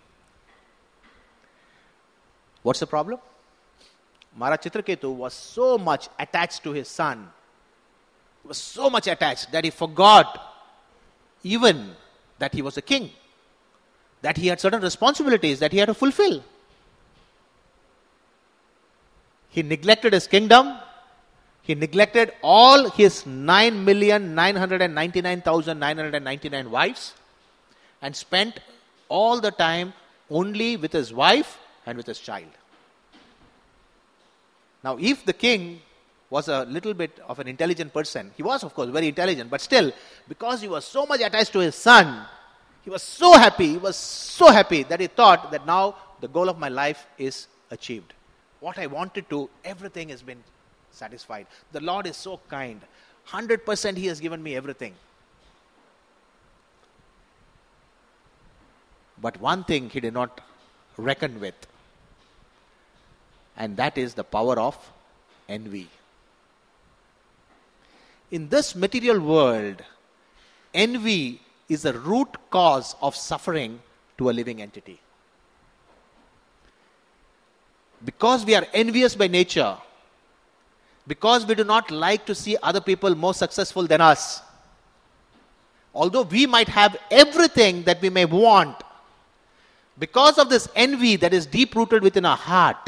What's the problem? Maharaj Chitraketu was so much attached to his son, was so much attached that he forgot even that he was a king, that he had certain responsibilities that he had to fulfill. He neglected his kingdom. He neglected all his nine million nine hundred ninety-nine thousand nine hundred ninety-nine wives and spent all the time only with his wife and with his child. Now, if the king was a little bit of an intelligent person, he was, of course, very intelligent, but still, because he was so much attached to his son, he was so happy, he was so happy that he thought that now the goal of my life is achieved. What I wanted to, everything has been satisfied. The Lord is so kind. one hundred percent He has given me everything. But one thing he did not reckon with, and that is the power of envy. In this material world, envy is the root cause of suffering to a living entity. Because we are envious by nature, because we do not like to see other people more successful than us, although we might have everything that we may want, because of this envy that is deep-rooted within our heart,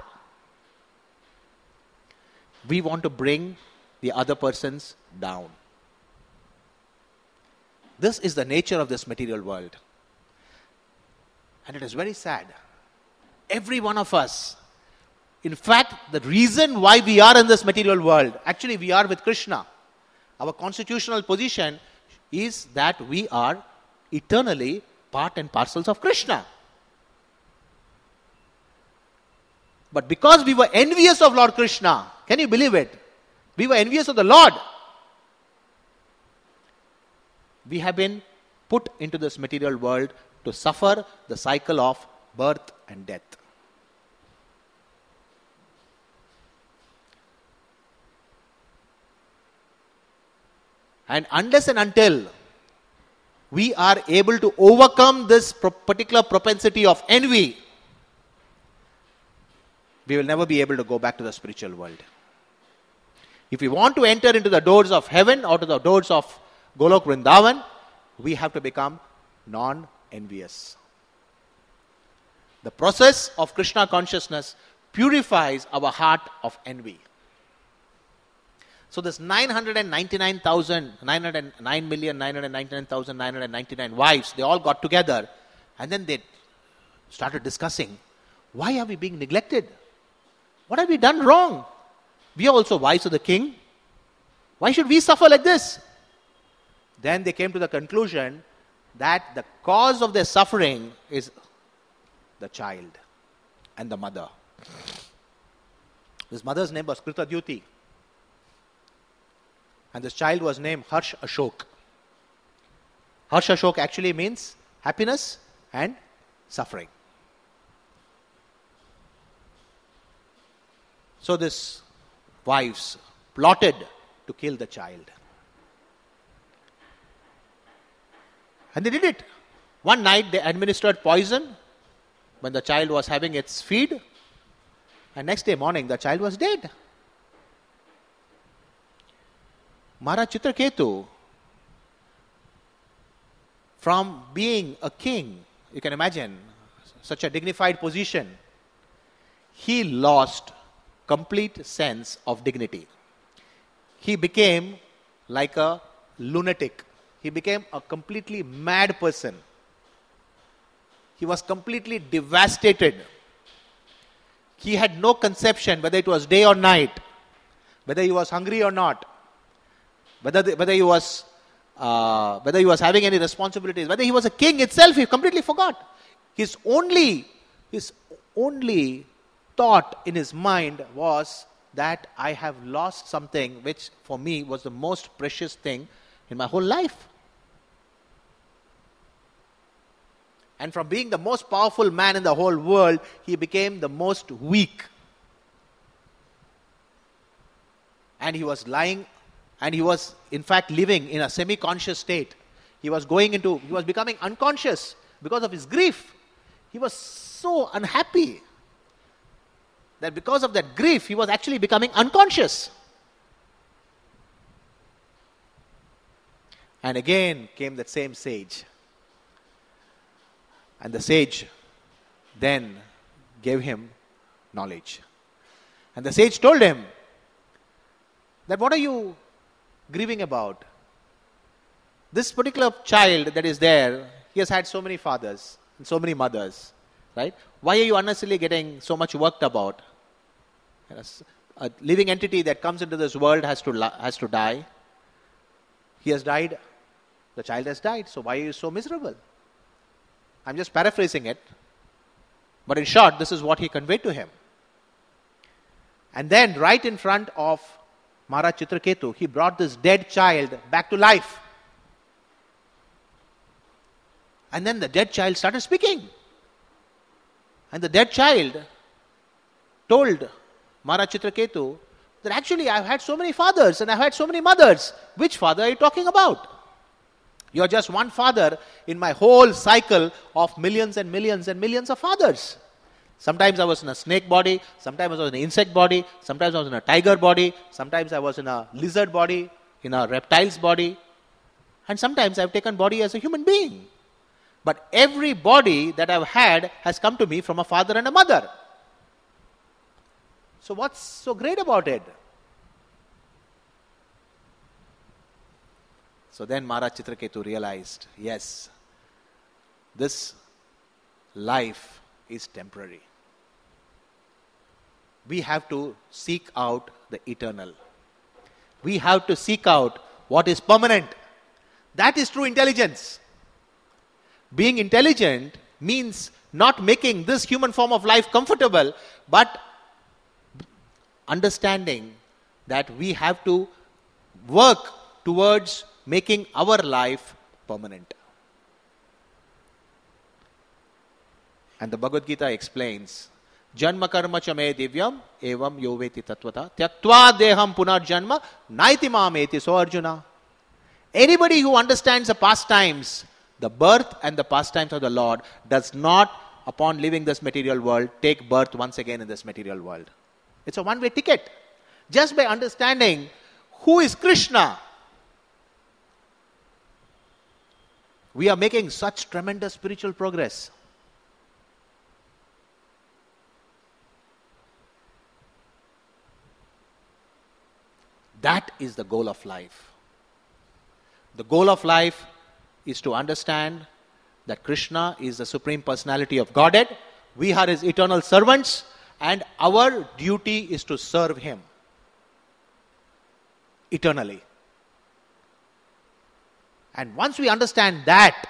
we want to bring the other persons down. This is the nature of this material world. And it is very sad. Every one of us, in fact, the reason why we are in this material world, actually we are with Krishna. Our constitutional position is that we are eternally part and parcels of Krishna. But because we were envious of Lord Krishna, can you believe it? We were envious of the Lord. We have been put into this material world to suffer the cycle of birth and death. And unless and until we are able to overcome this particular propensity of envy, we will never be able to go back to the spiritual world. If we want to enter into the doors of heaven or to the doors of Golok Vrindavan, we have to become non-envious. The process of Krishna consciousness purifies our heart of envy. So this nine hundred ninety-nine thousand, nine hundred nine million nine hundred ninety-nine thousand nine hundred ninety-nine wives, they all got together and then they started discussing, why are we being neglected? What have we done wrong? We are also wives of the king. Why should we suffer like this? Then they came to the conclusion that the cause of their suffering is the child and the mother. His mother's name was Krita Dyuti. And this child was named Harsh Ashok. Harsh Ashok actually means happiness and suffering. So these wives plotted to kill the child. And they did it. One night they administered poison when the child was having its feed. And next day morning the child was dead. Maharaj Chitraketu, from being a king, you can imagine, such a dignified position, he lost complete sense of dignity. He became like a lunatic. He became a completely mad person. He was completely devastated. He had no conception whether it was day or night, whether he was hungry or not, whether the, whether he was uh, whether he was having any responsibilities, whether he was a king itself. He completely forgot. His only his only thought in his mind was that I have lost something which for me was the most precious thing in my whole life. And from being the most powerful man in the whole world, he became the most weak. And he was lying, and he was in fact living in a semi-conscious state. He was going into, he was becoming unconscious because of his grief. He was so unhappy that because of that grief, he was actually becoming unconscious. And again came that same sage. And the sage then gave him knowledge. And the sage told him that what are you grieving about? This particular child that is there, he has had so many fathers and so many mothers, right? Why are you unnecessarily getting so much worked about? A living entity that comes into this world has to has to die. He has died. The child has died. So why are you so miserable? I'm just paraphrasing it. But in short, this is what he conveyed to him. And then right in front of Maharaj Chitraketu, he brought this dead child back to life. And then the dead child started speaking. And the dead child told Maharaj Chitraketu that actually I've had so many fathers and I've had so many mothers. Which father are you talking about? You are just one father in my whole cycle of millions and millions and millions of fathers. Sometimes I was in a snake body, sometimes I was in an insect body, sometimes I was in a tiger body, sometimes I was in a lizard body, in a reptile's body, and sometimes I've taken body as a human being. But every body that I've had has come to me from a father and a mother. So what's so great about it? So then Maharaj Chitraketu realized, yes, this life is temporary. We have to seek out the eternal. We have to seek out what is permanent. That is true intelligence. Being intelligent means not making this human form of life comfortable, but understanding that we have to work towards making our life permanent. And the Bhagavad Gita explains, Janma karma cha me divyam evam yoveti tatvata tyaktva deham punarjanma naiti mameti. So Arjuna, anybody who understands the pastimes, the birth and the pastimes of the Lord, does not, upon leaving this material world, take birth once again in this material world. It's a one-way ticket. Just by understanding who is Krishna, we are making such tremendous spiritual progress. That is the goal of life. The goal of life is to understand that Krishna is the Supreme Personality of Godhead. We are His eternal servants, and our duty is to serve Him eternally. And once we understand that,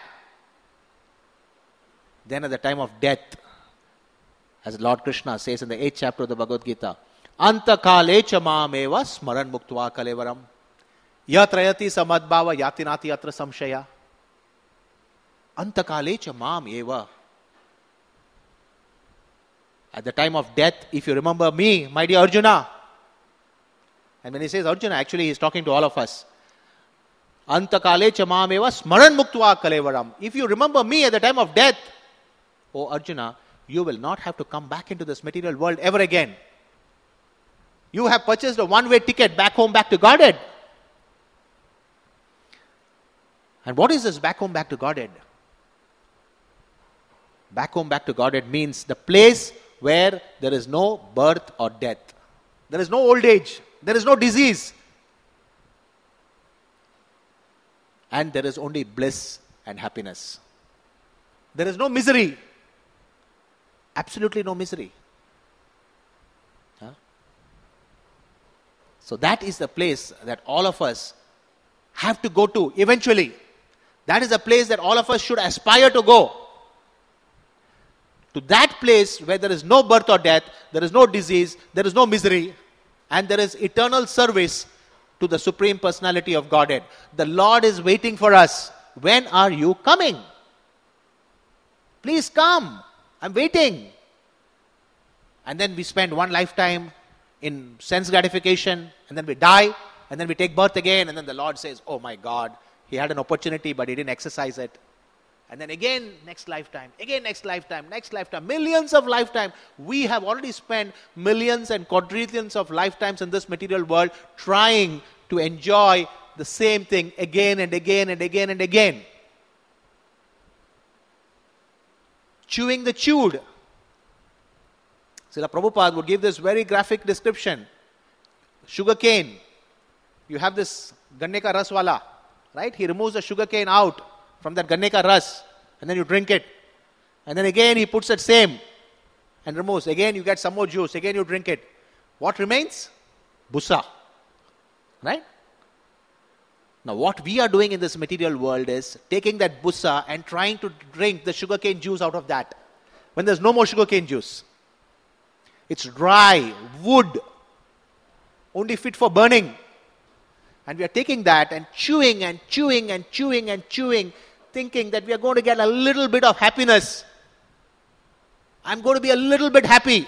then at the time of death, as Lord Krishna says in the eighth chapter of the Bhagavad Gita, Antakale cha mameva smaran muktva kalevaram. Yatrayati samadbhava yatinati atra samshaya. Antakale cha mameva. At the time of death, if you remember me, my dear Arjuna. And when he says Arjuna, actually he is talking to all of us. Antakale cha mameva smaran muktva kalevaram. If you remember me at the time of death, O Arjuna, you will not have to come back into this material world ever again. You have purchased a one-way ticket back home, back to Godhead. And what is this back home, back to Godhead? Back home, back to Godhead means the place where there is no birth or death. There is no old age. There is no disease. And there is only bliss and happiness. There is no misery. Absolutely no misery. Huh? So that is the place that all of us have to go to eventually. That is the place that all of us should aspire to go. To that place where there is no birth or death, there is no disease, there is no misery, and there is eternal service to the Supreme Personality of Godhead. The Lord is waiting for us. When are you coming? Please come. I'm waiting. And then we spend one lifetime in sense gratification, and then we die, and then we take birth again, and then the Lord says, oh my God, he had an opportunity but he didn't exercise it. And then again, next lifetime, again next lifetime, next lifetime, millions of lifetimes. We have already spent millions and quadrillions of lifetimes in this material world trying to enjoy the same thing again and again and again and again. Chewing the chewed. Srila Prabhupada would give this very graphic description. Sugar cane. You have this Ganneka Raswala, right? He removes the sugar cane out from that Ganneka Ras, and then you drink it. And then again he puts it same and removes. Again you get some more juice. Again you drink it. What remains? Busa. Right? Now what we are doing in this material world is taking that busa and trying to drink the sugarcane juice out of that. When there's no more sugarcane juice. It's dry, wood, only fit for burning. And we are taking that and chewing and chewing and chewing and chewing, thinking that we are going to get a little bit of happiness. I'm going to be a little bit happy.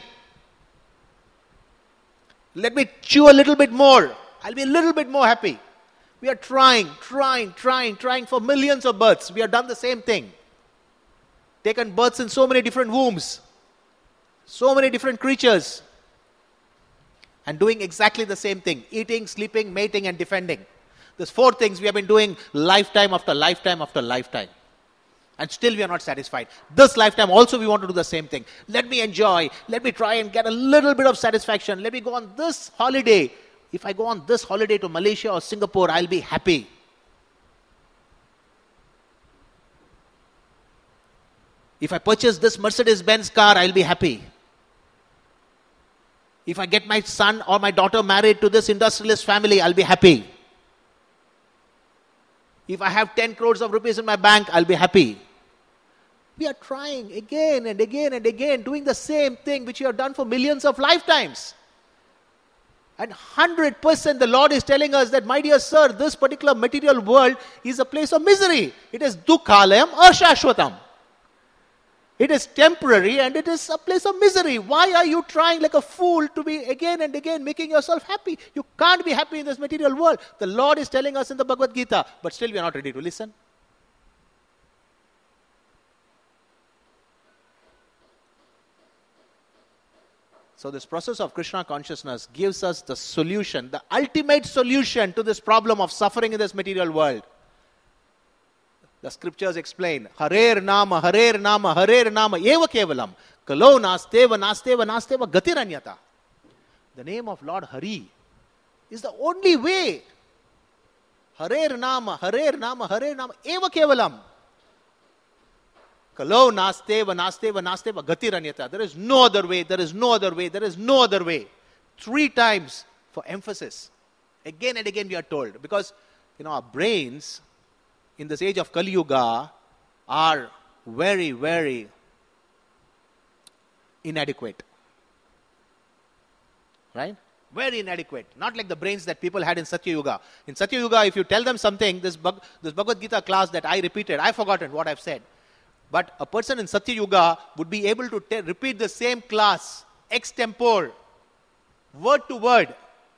Let me chew a little bit more. I'll be a little bit more happy. We are trying, trying, trying, trying for millions of births. We have done the same thing. Taken births in so many different wombs. So many different creatures. And doing exactly the same thing. Eating, sleeping, mating and defending. There's four things we have been doing lifetime after lifetime after lifetime. And still we are not satisfied. This lifetime also we want to do the same thing. Let me enjoy. Let me try and get a little bit of satisfaction. Let me go on this holiday. If I go on this holiday to Malaysia or Singapore, I'll be happy. If I purchase this Mercedes-Benz car, I'll be happy. If I get my son or my daughter married to this industrialist family, I'll be happy. If I have ten crores of rupees in my bank, I'll be happy. We are trying again and again and again, doing the same thing which we have done for millions of lifetimes. And one hundred percent the Lord is telling us that, my dear sir, this particular material world is a place of misery. It is dukkhalayam ashashvatam. It is temporary and it is a place of misery. Why are you trying like a fool to be again and again making yourself happy? You can't be happy in this material world. The Lord is telling us in the Bhagavad Gita, but still we are not ready to listen. So this process of Krishna consciousness gives us the solution, the ultimate solution to this problem of suffering in this material world. The scriptures explain, Harer Nama, Harer Nama, Harer Nama, Eva Kevalam, Kalo Nasteva, Nasteva, Nasteva, Gatiranyata. The name of Lord Hari is the only way. Harer Nama, Harer Nama, Harer Nama, Eva Kevalam. Kalo Nasteva, Nasteva, Nasteva, Gatiranyata. There is no other way, there is no other way, there is no other way. Three times for emphasis. Again and again we are told. Because, you know, our brains in this age of Kali Yuga are very, very inadequate. Right? Very inadequate. Not like the brains that people had in Satya Yuga. In Satya Yuga, if you tell them something, this, Bhag- this Bhagavad Gita class that I repeated, I've forgotten what I've said. But a person in Satya Yuga would be able to te- repeat the same class, extempore, word to word.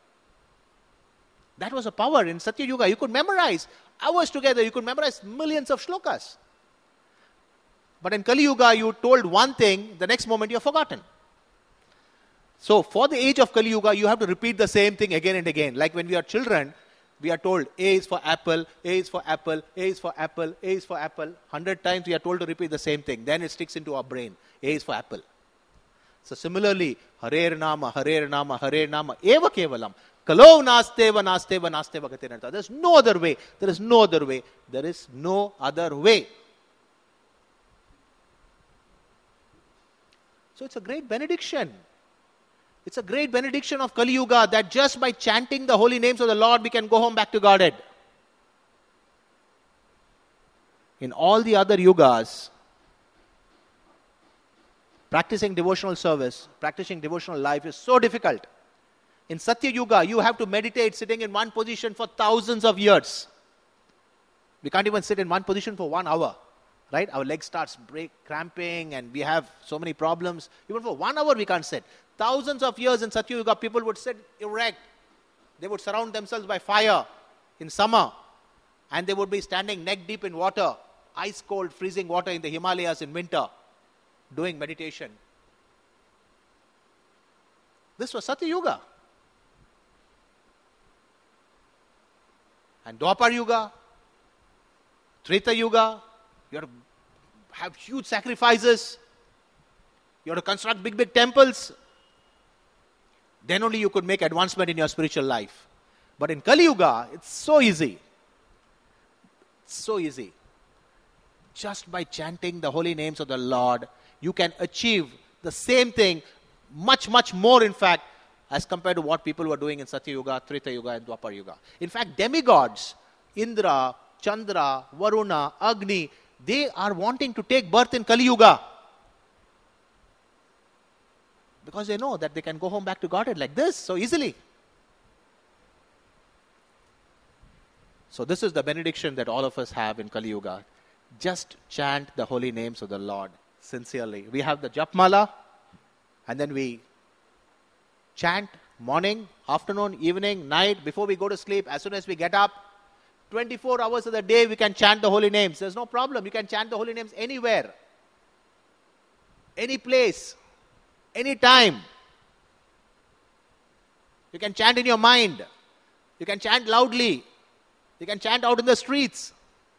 That was a power in Satya Yuga. You could memorize hours together. You could memorize millions of shlokas. But in Kali Yuga, you told one thing, the next moment you're forgotten. So for the age of Kali Yuga, you have to repeat the same thing again and again. Like when we are children, we are told A is for apple, A is for apple, A is for apple, A is for apple. Hundred times we are told to repeat the same thing. Then it sticks into our brain. A is for apple. So similarly, Harer Nama, Harer Nama, Harer Nama, Eva Kevalam. Kalo nasteva, nasteva, nasteva gatinartha. There is no other way. There is no other way. There is no other way. So it's a great benediction. It's a great benediction of Kali Yuga that just by chanting the holy names of the Lord, we can go home back to Godhead. In all the other yugas, practicing devotional service, practicing devotional life is so difficult. In Satya Yuga, you have to meditate sitting in one position for thousands of years. We can't even sit in one position for one hour. Right? Our leg starts break, cramping, and we have so many problems. Even for one hour we can't sit. Thousands of years in Satya Yuga, people would sit erect. They would surround themselves by fire in summer. And they would be standing neck deep in water, ice cold, freezing water in the Himalayas in winter, doing meditation. This was Satya Yuga. And Dwapar Yuga, Treta Yuga, you have to have huge sacrifices. You have to construct big, big temples. Then only you could make advancement in your spiritual life. But in Kali Yuga, it's so easy. It's so easy. Just by chanting the holy names of the Lord, you can achieve the same thing, much, much more in fact, as compared to what people were doing in Satya Yuga, Treta Yuga and Dwapar Yuga. In fact, demigods, Indra, Chandra, Varuna, Agni, they are wanting to take birth in Kali Yuga. Because they know that they can go home back to Godhead like this, so easily. So this is the benediction that all of us have in Kali Yuga. Just chant the holy names of the Lord sincerely. We have the Japmala, and then we chant morning, afternoon, evening, night, before we go to sleep, as soon as we get up. twenty-four hours of the day we can chant the holy names. There's no problem. You can chant the holy names anywhere, any place, any time. You can chant in your mind. You can chant loudly. You can chant out in the streets.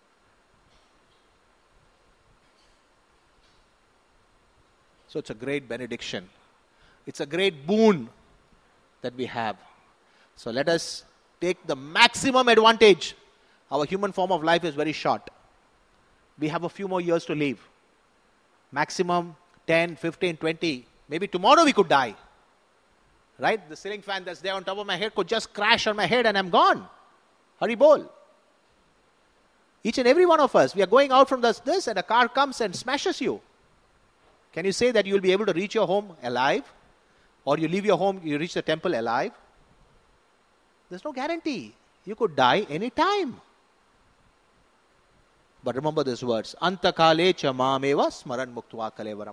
So it's a great benediction. It's a great boon that we have. So let us take the maximum advantage. Our human form of life is very short. We have a few more years to live. Maximum ten, fifteen, twenty. Maybe tomorrow we could die. Right? The ceiling fan that's there on top of my head could just crash on my head and I'm gone. Hari bol. Each and every one of us, we are going out from this, this and a car comes and smashes you. Can you say that you will be able to reach your home alive? Or you leave your home, you reach the temple alive? There's no guarantee. You could die any time. But remember these words. Antakale cha mameva smaran muktva kalevaram.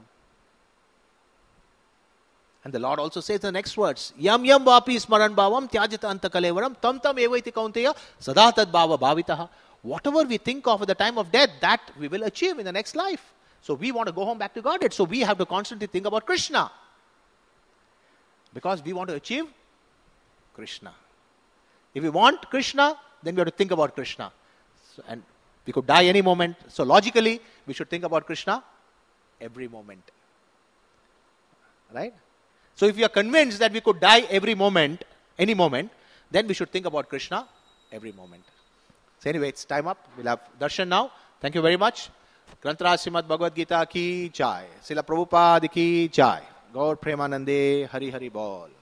And the Lord also says in the next words, Yam yam vapi smaran bhavam tyajita antakalevaram tam tam evaiti kaunteya sadatad bhava bhavitaha. Whatever we think of at the time of death, that we will achieve in the next life. So we want to go home back to Godhead. So we have to constantly think about Krishna. Because we want to achieve Krishna. If we want Krishna, then we have to think about Krishna. So, and we could die any moment. So logically, we should think about Krishna every moment. Right? So if we are convinced that we could die every moment, any moment, then we should think about Krishna every moment. So anyway, it's time up. We'll have darshan now. Thank you very much. Grantaraj Srimad Bhagavad Gita ki jai. Srila Prabhupada ki jai. Gaur Premanande Hari Hari Bol.